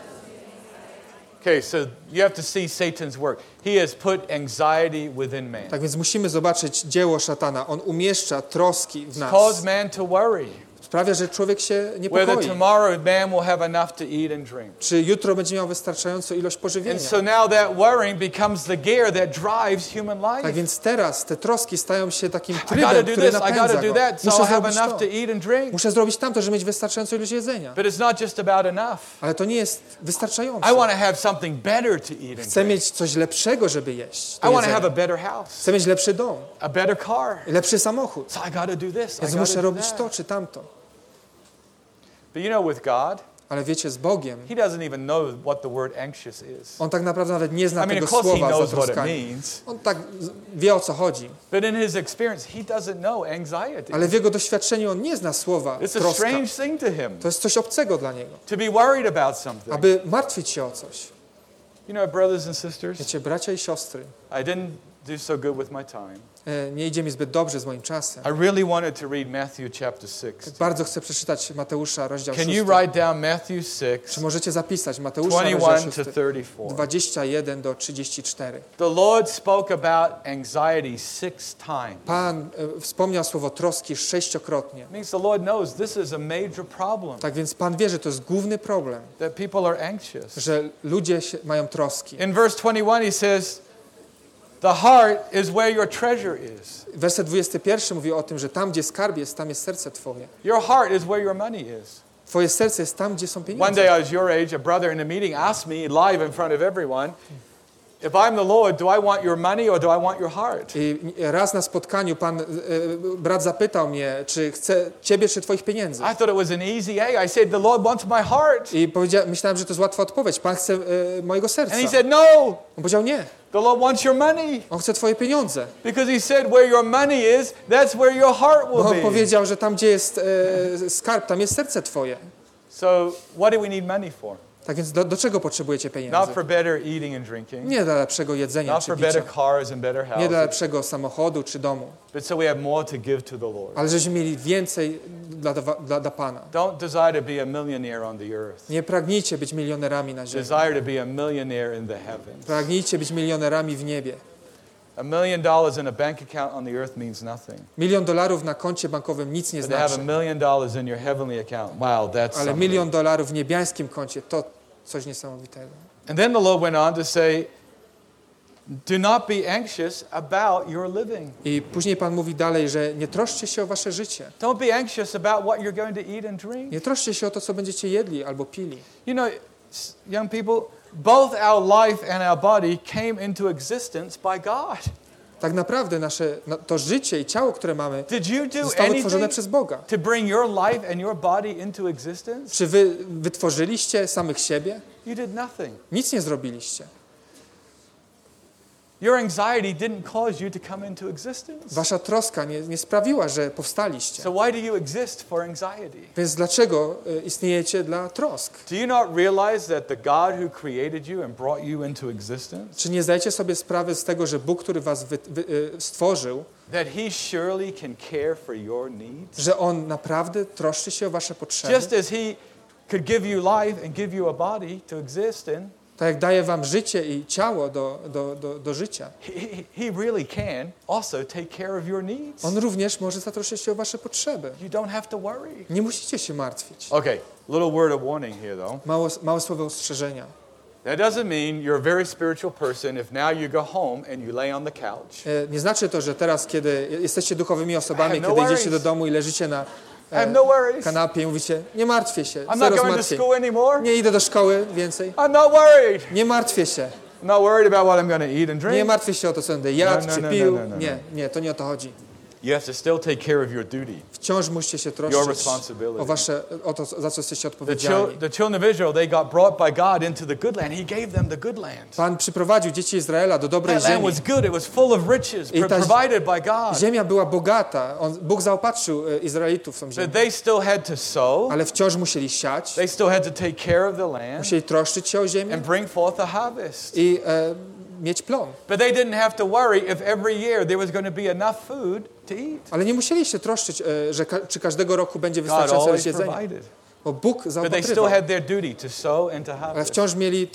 Okay, so you have to see Satan's work. He has put anxiety within man. Tak więc musimy zobaczyć dzieło szatana. On umieszcza troski w nas. Cause man to worry. Sprawia, że człowiek się Whether niepokoi. tomorrow man will have enough to eat and drink. Czy jutro będzie miał wystarczającą ilość pożywienia. And so now that worrying becomes the gear that drives human Tak life. więc teraz te troski stają się takim I gotta trybem, do który this, I gotta napędza do go. that, so Muszę I have zrobić enough to. to eat and drink. Muszę zrobić tamto, żeby mieć wystarczającą ilość jedzenia. But it's not just about enough. Ale to nie jest wystarczające. I want to have something better to eat and Chcę drink. mieć coś lepszego, żeby jeść. I to want to have a jedzenie. better house, Chcę mieć lepszy dom, a better car. lepszy samochód. So I got to do this. I Więc got muszę to do robić to that. czy tamto. But you know, with God, Ale wiecie, z Bogiem, He doesn't even know what the word anxious is. On tak naprawdę nawet nie zna I mean, tego of course He słowa knows what it zatroskanie. means, On tak wie, o co chodzi. but in His experience, He doesn't know anxiety. Ale w jego doświadczeniu on nie zna słowa It's a troska. strange thing to Him To jest coś obcego dla niego. to be worried about something. Aby martwić się o coś. You know, brothers and sisters, Wiecie, bracia i siostry, I didn't do so good with my time. Nie idzie mi zbyt dobrze z moim czasem. I really wanted to read Matthew chapter 6. Bardzo chcę przeczytać Mateusza, rozdział 6. Can you write down Matthew 6, Czy możecie zapisać Mateusza, rozdział 21 6, to 34? 21 do 34. The Lord spoke about anxiety 6 times. Pan wspomniał słowo troski 6-krotnie. It means the Lord knows this is a major problem, Tak więc Pan wie, że to jest główny problem, that people are anxious. że ludzie mają troski. In verse 21 he says, the heart is where your treasure is. Werset 21 mówi o tym, że tam, gdzie skarb jest, tam jest serce Twoje. Your heart is where your money is. Twoje serce jest tam, gdzie są One pieniądze. day I was your age, a brother in a meeting asked me live in front of everyone, if I'm the Lord, do I want your money or do I want your heart? I raz na spotkaniu brat zapytał mnie, czy chce Ciebie, czy Twoich pieniędzy. I thought it was an easy A. I said, the Lord wants my heart. I myślałem, że to jest łatwa odpowiedź. Pan chce mojego serca. And he said, no, On powiedział nie. the Lord wants your money. On chce Twoje pieniądze. Because he said, where your money is, that's where your heart Bo on will be. powiedział, że tam, gdzie jest skarb, tam jest serce Twoje. So what do we need money for? Tak więc do czego potrzebujecie Not pieniędzy? for better eating and drinking. Nie dla lepszego jedzenia Not czy for picia. better cars and better Nie dla houses. lepszego samochodu czy domu. But so we have more to give to the Lord. Ale żebyśmy mieli więcej dla Pana. Don't desire to be a millionaire on the earth. Nie pragnijcie być milionerami na ziemi. Desire to be a millionaire in the heavens. Pragnijcie być milionerami w niebie. $1 million in a bank account on the earth means nothing. $1 milion na koncie bankowym nic nie But to have znaczy. $1 million in your heavenly account, wow, that's Ale $1 something. milion w niebiańskim koncie to coś niesamowitego. And then the Lord went on to say, do not be anxious about your living. I później Pan mówi dalej, że nie troszcie się o wasze życie. Don't be anxious about what you're going to eat and drink. Nie troszcie się o to, co będziecie jedli albo pili. You know, young people, both our life and our body came into existence by God. Tak naprawdę to życie i ciało, które mamy, Did you do zostało tworzone anything przez Boga. to bring your life and your body into existence? Czy wy wytworzyliście samych siebie? You did nothing. Nic nie zrobiliście. Your anxiety didn't cause you to come into existence. Wasza troska nie sprawiła, że powstaliście. So why do you exist for anxiety? Więc dlaczego istniejecie dla trosk? Do you not realize that the God who created you and brought you into existence, Czy nie zdajecie sobie sprawy z tego, że Bóg, który was stworzył, that he surely can care for your needs? że On naprawdę troszczy się o wasze potrzeby? Just as he could give you life and give you a body to exist in, Tak jak daje wam życie i ciało do życia, he really can also take care of your needs. On również może zatroszczyć się o wasze potrzeby. You don't have to worry. Nie musicie się martwić. Okay, little word of warning here though. Małe słowo ostrzeżenia. That doesn't mean you're a very spiritual person if now you go home and you lay on the couch. Nie znaczy to, że teraz, kiedy jesteście duchowymi osobami, no kiedy idziecie worries. do domu i leżycie na I have no worries. kanapie i mówicie, nie martwię się, I'm not zero going to zmartwień. school anymore. Nie idę do szkoły więcej. I'm not worried. Nie martwię się. I'm not worried about what I'm going to eat and Nie drink. martwię się o to, co będę jadł No, czy no, pił. no, no, no. Nie, to nie o to chodzi. You have to still take care of your duty. Wciąż musicie się Your troszczyć responsibility. o to, za co jesteście The odpowiedzialni. children of Israel, they got brought by God into the good land. He gave them the good land. Pan przyprowadził dzieci Izraela do dobrej That land ziemi. was good. It was full of riches I ta provided by God. Ziemia była bogata. Bóg zaopatrzył Izraelitów w tą ziemię. But they still had to sow. Ale wciąż musieli siać, They still had to take care of the land musieli troszczyć się o ziemię and bring forth a harvest. i mieć plon. But they didn't have to worry if every year there was going to be enough food to eat. Ale nie musieli się troszczyć, czy każdego roku będzie God wystarczająco always jedzenia. provided. Bo Bóg But they still zaopatrywał. had their duty to sow and to Ale harvest. wciąż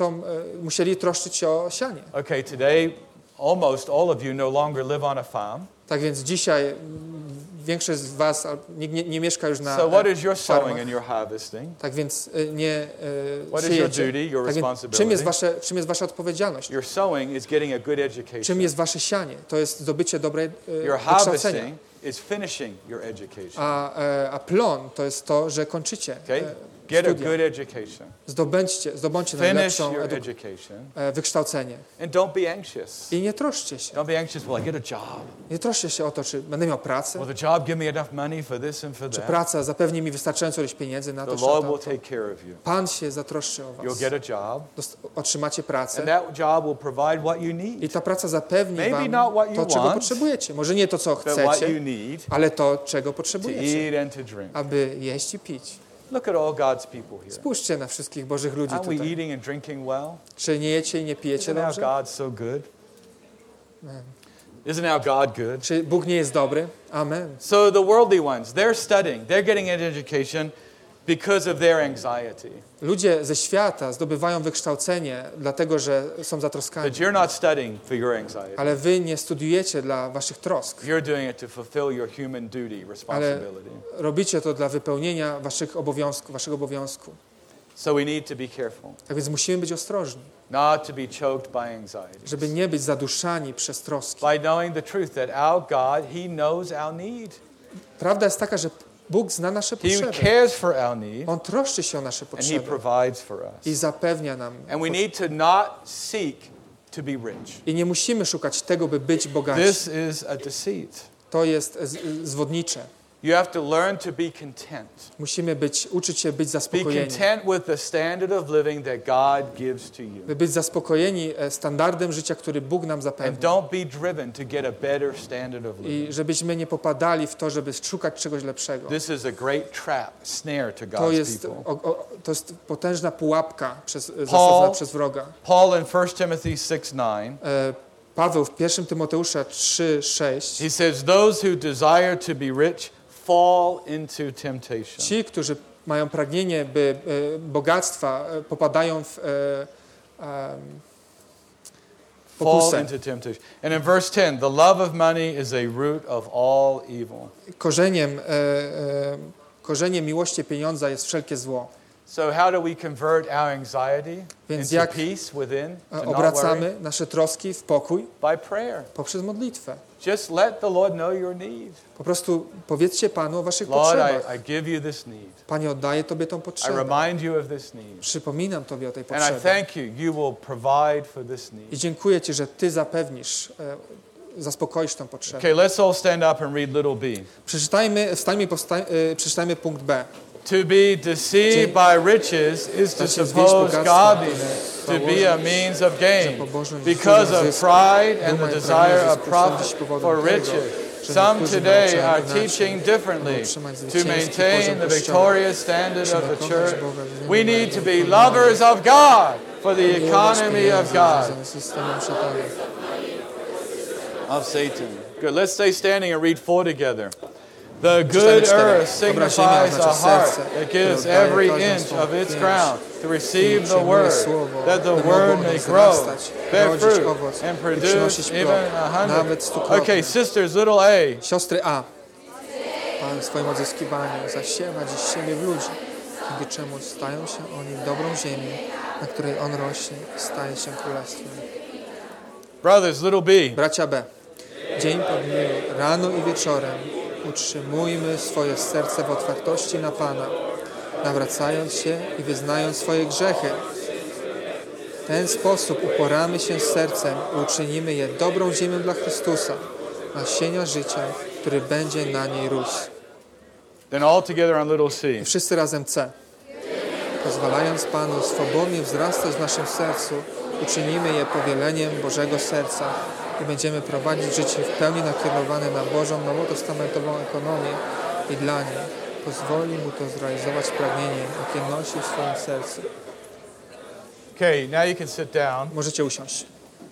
musieli troszczyć się o sianie. Okay, today almost all of you no longer live on a farm. Tak więc dzisiaj większość z was nie mieszka już na So what is your sowing farmach. and your harvesting? Tak więc nie What is your siejecie. duty, your Tak więc responsibility? czym jest wasza odpowiedzialność? Your sowing is getting a good Czym education. jest wasze sianie? To jest zdobycie dobrej Your wykształcenia. harvesting is finishing your education. A plon to jest to, że kończycie Okay? Get a studia. good education. Zdobądźcie Finish najlepszą your education. wykształcenie. And don't be anxious. I nie troszcie się. Don't be anxious, well, I get a job. Nie troszcie się o to, czy będę miał pracę, Will the job give me enough money for this and for czy that? praca zapewni mi wystarczająco ilość pieniędzy na to, The czy Lord na will to. take care of you. Pan się zatroszczy o was. You'll get a job, Otrzymacie and pracę that job will provide what you i need. ta praca zapewni Maybe wam not what you to, czego want, potrzebujecie. Może nie to, co But what chcecie, you need ale to, czego to potrzebujecie, eat and to drink. aby jeść i pić. Look at all God's people here. Spójrzcie na wszystkich Bożych ludzi Aren't we tutaj. eating and drinking well? Czy nie jecie i nie pijecie Isn't our dobrze? God so good? Isn't our God good? Czy Bóg nie jest dobry? Amen. So the worldly ones, they're studying, they're getting an education because of their anxiety. Ludzie ze świata zdobywają wykształcenie dlatego, że są zatroskani. But you're not studying for your anxiety. Ale wy nie studiujecie dla waszych trosk. You're doing it to fulfill your human duty, Ale responsibility. robicie to dla wypełnienia waszego obowiązku. So we need to be careful. Tak więc musimy być ostrożni, Not to be choked by anxiety. żeby nie być zaduszani przez troski. By knowing the truth that our God, He knows our need. Prawda jest taka, że Bóg zna nasze He potrzeby. cares for our need On troszczy się o nasze and He potrzeby provides for i us. zapewnia nam. And we need to not seek to be rich. I nie musimy szukać tego, by być bogaci. This is a deceit. To jest zwodnicze. You have to learn to be content. Musimy uczyć się być Be zaspokojeni. content with the standard of living that God gives to you. By być zaspokojeni standardem życia, który Bóg nam And zapewni. don't be driven to get a better standard of living. I żebyśmy nie popadali w to, żeby szukać czegoś lepszego. This is a great trap, snare to To God's jest, people. to jest potężna pułapka zasadzona przez wroga. Paul in 1 Timothy 6:9, Paweł w 1 Tymoteusza 3:6. he says, those who desire to be rich fall into temptation. Ci, którzy mają pragnienie bogactwa, popadają w Fall pokusę. into temptation. And in verse 10, the love of money is a root of all evil. Korzeniem miłości pieniądza jest wszelkie zło. So how do we convert our anxiety Więc into jak peace within, to not worry? obracamy nasze troski w pokój? By prayer. Poprzez modlitwę. Just let the Lord know your need. Po prostu powiedzcie Panu o waszych Lord, potrzebach. I give you this need. Panie, oddaję Tobie tą I potrzebę. remind you of this need. Przypominam Tobie o tej And I potrzebie. thank you, you will provide for this need. I dziękuję Ci, że Ty zapewnisz, zaspokoisz tę potrzebę. Okay, let's all stand up and read little b. Wstańmy, przeczytajmy punkt B. To be deceived by riches is to suppose godliness to be a means of gain because of pride and the desire of profit for riches. Some today are teaching differently to maintain the victorious standard of the church. We need to be lovers of God for the economy of God. Of Satan. Good. Let's stay standing and read 4 together. The good earth signifies a heart that gives every inch of its ground to receive the word, that the word may grow, bear fruit, and produce even 100. Okay, sisters, little a. Siostry A. Pan w swoim odzyskiwaniu zasiewa dziś siebie w ludzi, dzięki czemu stają się oni dobrą ziemią, na której on rośnie i staje się królestwem. Brothers, little b. Bracia B. Dzień po dniu, rano i wieczorem utrzymujmy swoje serce w otwartości na Pana, nawracając się i wyznając swoje grzechy. W ten sposób uporamy się z sercem i uczynimy je dobrą ziemią dla Chrystusa, nasienia życia, który będzie na niej rósł. Then all together on little c. I wszyscy razem C. Pozwalając Panu swobodnie wzrastać w naszym sercu, uczynimy je powieleniem Bożego serca i będziemy prowadzić życie w pełni nakierowane na Bożą, nowotestamentową ekonomię i dla niej. Pozwoli mu to zrealizować pragnienie, jakie nosi w swoim sercu. Okay, now you can sit down. Możecie usiąść.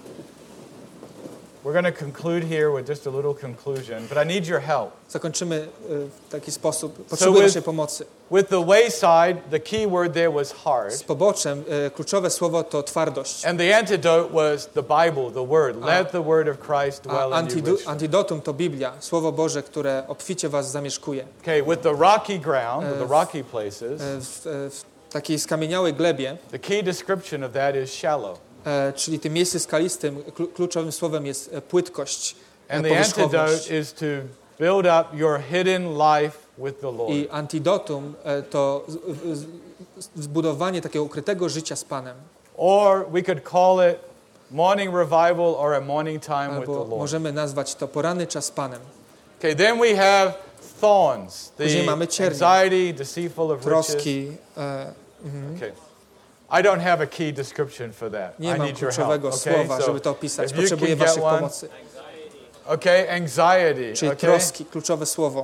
We're going to conclude here with just a little conclusion, but I need your help. Zakończymy w taki sposób. Potrzebuję naszej pomocy. With the wayside, the key word there was hard. Z poboczem kluczowe słowo to twardość. And the antidote was the Bible, the Word. Let the Word of Christ dwell in you richly. Antidotum to Biblia, Słowo Boże, które obficie was zamieszkuje. Okay, with the rocky ground, the rocky places, W takiej skamieniałej glebie, the key description of that is shallow. Czyli tym miejscu skalistym kluczowym słowem jest płytkość, And the antidote is to build up your hidden life with the Lord. I antidotum to zbudowanie takiego ukrytego życia z Panem. Or we could call it morning revival or a morning time with the Albo Lord. możemy nazwać to poranny czas z Panem. Okay, then we have thorns, Później the mamy ciernie, anxiety, deceitful of riches. troski. Okay. I don't have a key description for that. Nie I mam need your help. kluczowego Okay, słowa, żeby to opisać. if you Potrzebuję can get waszej one. pomocy. Okay, anxiety. Czyli Okay, troski, kluczowe słowo.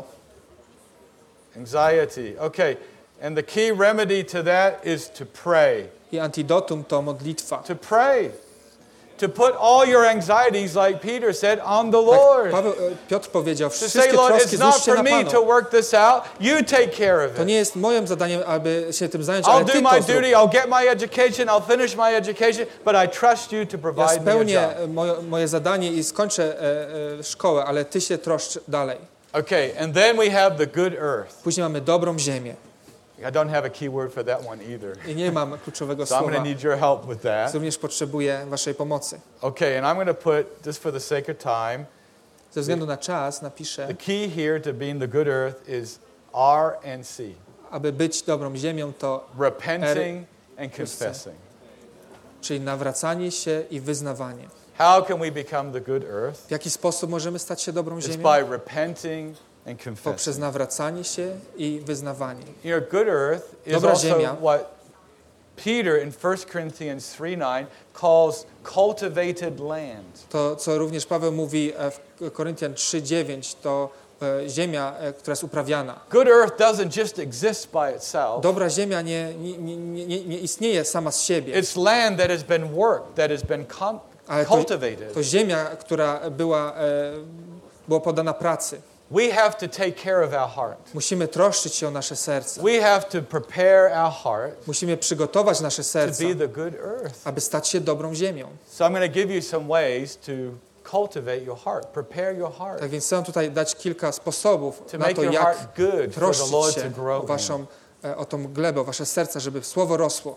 anxiety. Okay, and the key remedy to that is to pray. I antidotum to modlitwa. To pray. to put all your anxieties, like Peter said, on the Lord. Piotr powiedział, To wszystkie say, Lord, troski it's not złóżcie for na me to Panu. work this out. You take care of To it. nie jest moim zadaniem, aby się tym zająć, ale I'll do Ty my to zrób. duty, I'll get my education, I'll finish my education, but I trust you to Ja provide me a spełnię job. moje zadanie i skończę szkołę, ale Ty się troszcz dalej. Okay, and then we have the good earth. Później mamy dobrą ziemię. I don't have a key word for that one either. I nie mam kluczowego So I'm going słowa. to need your help with that. Również potrzebuję waszej pomocy. Okay, and I'm going to put, just for the sake of time, Ze względu na czas napiszę, the key here to being the good earth is R and C. aby być dobrą ziemią, to Repenting and confessing. czyli nawracanie się i wyznawanie. How can we become the good earth? W jaki sposób możemy stać się dobrą It's ziemią? by repenting and Poprzez confessing. nawracanie się i wyznawanie. You know, good earth is Dobra also ziemia. what Peter in 1 Corinthians 3:9 calls cultivated land. To, co również Paweł mówi w Koryntian 3:9, to ziemia, która jest uprawiana. Good earth doesn't just exist by itself. Dobra ziemia nie istnieje sama z siebie, It's land that has been worked, that has been ale cultivated. to ziemia, która była podana pracy. We have to take care of our heart. Musimy troszczyć się o nasze serce. We have to prepare our heart Musimy przygotować nasze to serca, be the good earth. aby stać się dobrą ziemią. So I'm going to give you some ways to cultivate your heart, prepare your heart, Tak więc chcę tutaj dać kilka sposobów to na make to, your jak heart good for the troszczyć Lord to się grow in. o tą glebę, o wasze serca, żeby słowo rosło.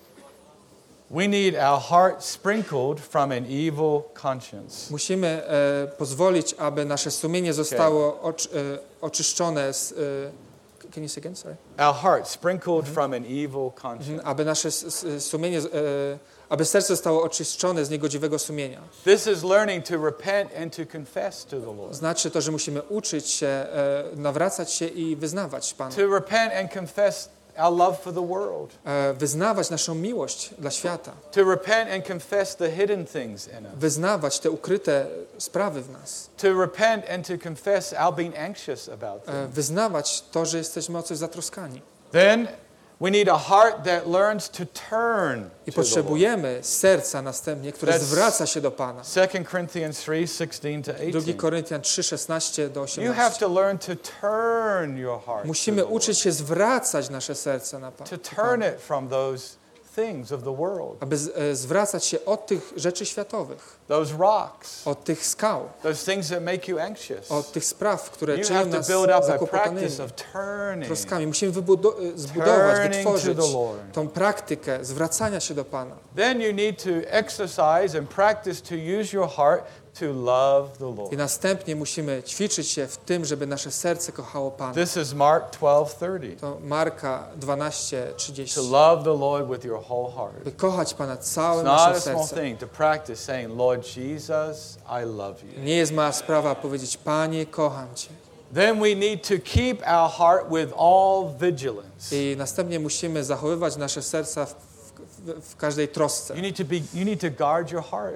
We need our heart sprinkled from an evil conscience. Musimy pozwolić, aby nasze sumienie zostało oczyszczone z... Can you say again? Sorry. Our heart sprinkled from an evil conscience. Aby nasze sumienie, aby serce zostało oczyszczone z niegodziwego sumienia. This is learning to repent and to confess to the Lord. Znaczy to, że musimy uczyć się, nawracać się i wyznawać Panu. To repent and confess our love for the world. Wyznawać naszą miłość dla świata. To repent and confess the hidden things in us. Wyznawać te ukryte sprawy w nas. To repent and to confess our being anxious about them. Wyznawać to, że jesteśmy o coś zatroskani. Then we need a heart that learns to turn I to the Lord. potrzebujemy serca następnie, które That's zwraca się do Pana. 2 Corinthians 3:16 to 2 18. Koryntian 3:16 do You have 18. to learn to turn your heart. Musimy to the Lord. uczyć się zwracać nasze serce na To Pana, turn it from those things of the world, aby zwracać się od tych rzeczy światowych, those rocks, od tych skał, those things that make you anxious. od tych spraw, które You czynią have to nas build up a zakłopotanymi practice of turning. troskami. Musimy zbudować, Turning wytworzyć to the Lord. tą praktykę zwracania się do Pana. Then you need to exercise and practice to use your heart to love the I Lord. następnie musimy ćwiczyć się w tym, żeby nasze serce kochało Pana. This is Mark 12:30. To Marka To 12:30. love the Lord with your whole heart. By kochać Pana It's całym not naszym a small sercem. thing to practice saying, Lord Jesus, I love you. Nie jest mała sprawa powiedzieć, Panie, kocham Cię. Then we need to keep our heart with all vigilance. I następnie musimy zachowywać nasze serca w każdej trosce. You need to guard your heart.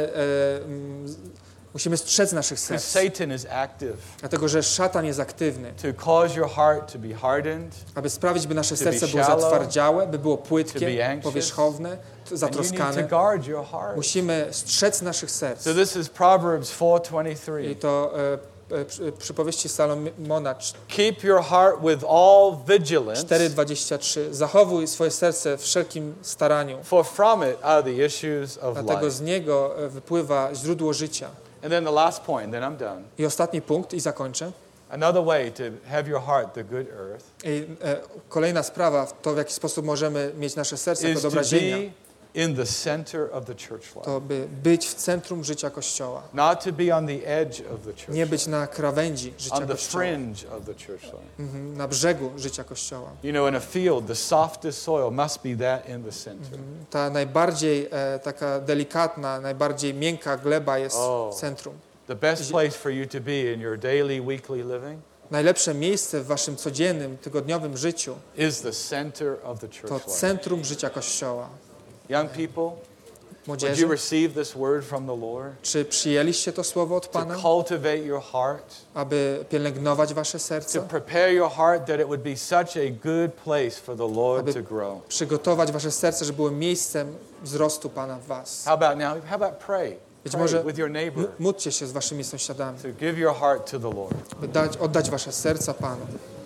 Musimy strzec naszych Because serc. Satan is active Dlatego, że szatan jest aktywny. to cause your heart to be hardened. Aby sprawić, by nasze To be serce było shallow, zatwardziałe, by było to be płytkie, anxious. powierzchowne, And you need zatroskane. to guard your heart. Musimy strzec naszych serc. So this is Proverbs I 4:23. to przypowieści Salomona Keep your heart with all vigilance, 4:23. Zachowuj swoje serce w wszelkim staraniu. for from it are the issues of Dlatego life. z niego wypływa źródło życia. And then the last point, then I'm done. I ostatni punkt, i zakończę. Another way to have your heart the good earth I kolejna sprawa, to w jaki sposób możemy mieć nasze serce jako is to dobra ziemia, be in the center of the church life. to by być w centrum życia Kościoła. Not to be on the edge of the church Nie być life, na krawędzi życia on the Kościoła, fringe of the church life. na brzegu życia Kościoła. You know, in a field, the softest soil must be that in the center. Ta najbardziej taka delikatna, najbardziej miękka gleba jest w centrum. The best place for you to be in your daily, weekly living Najlepsze miejsce w waszym codziennym, tygodniowym życiu is the center of the church to life. centrum życia Kościoła. Young people, Would Młodzieży, you receive this word from the Lord? czy przyjęliście to słowo od To Pana, cultivate your heart, aby pielęgnować wasze to serce, prepare your heart that it would be such a good place for the Lord to grow. przygotować wasze serce, żeby było miejscem wzrostu Pana w was. How about pray? Być Pray może with your neighbor módlcie się z waszymi sąsiadami, to give your heart to the Lord. by oddać wasze serca Panu.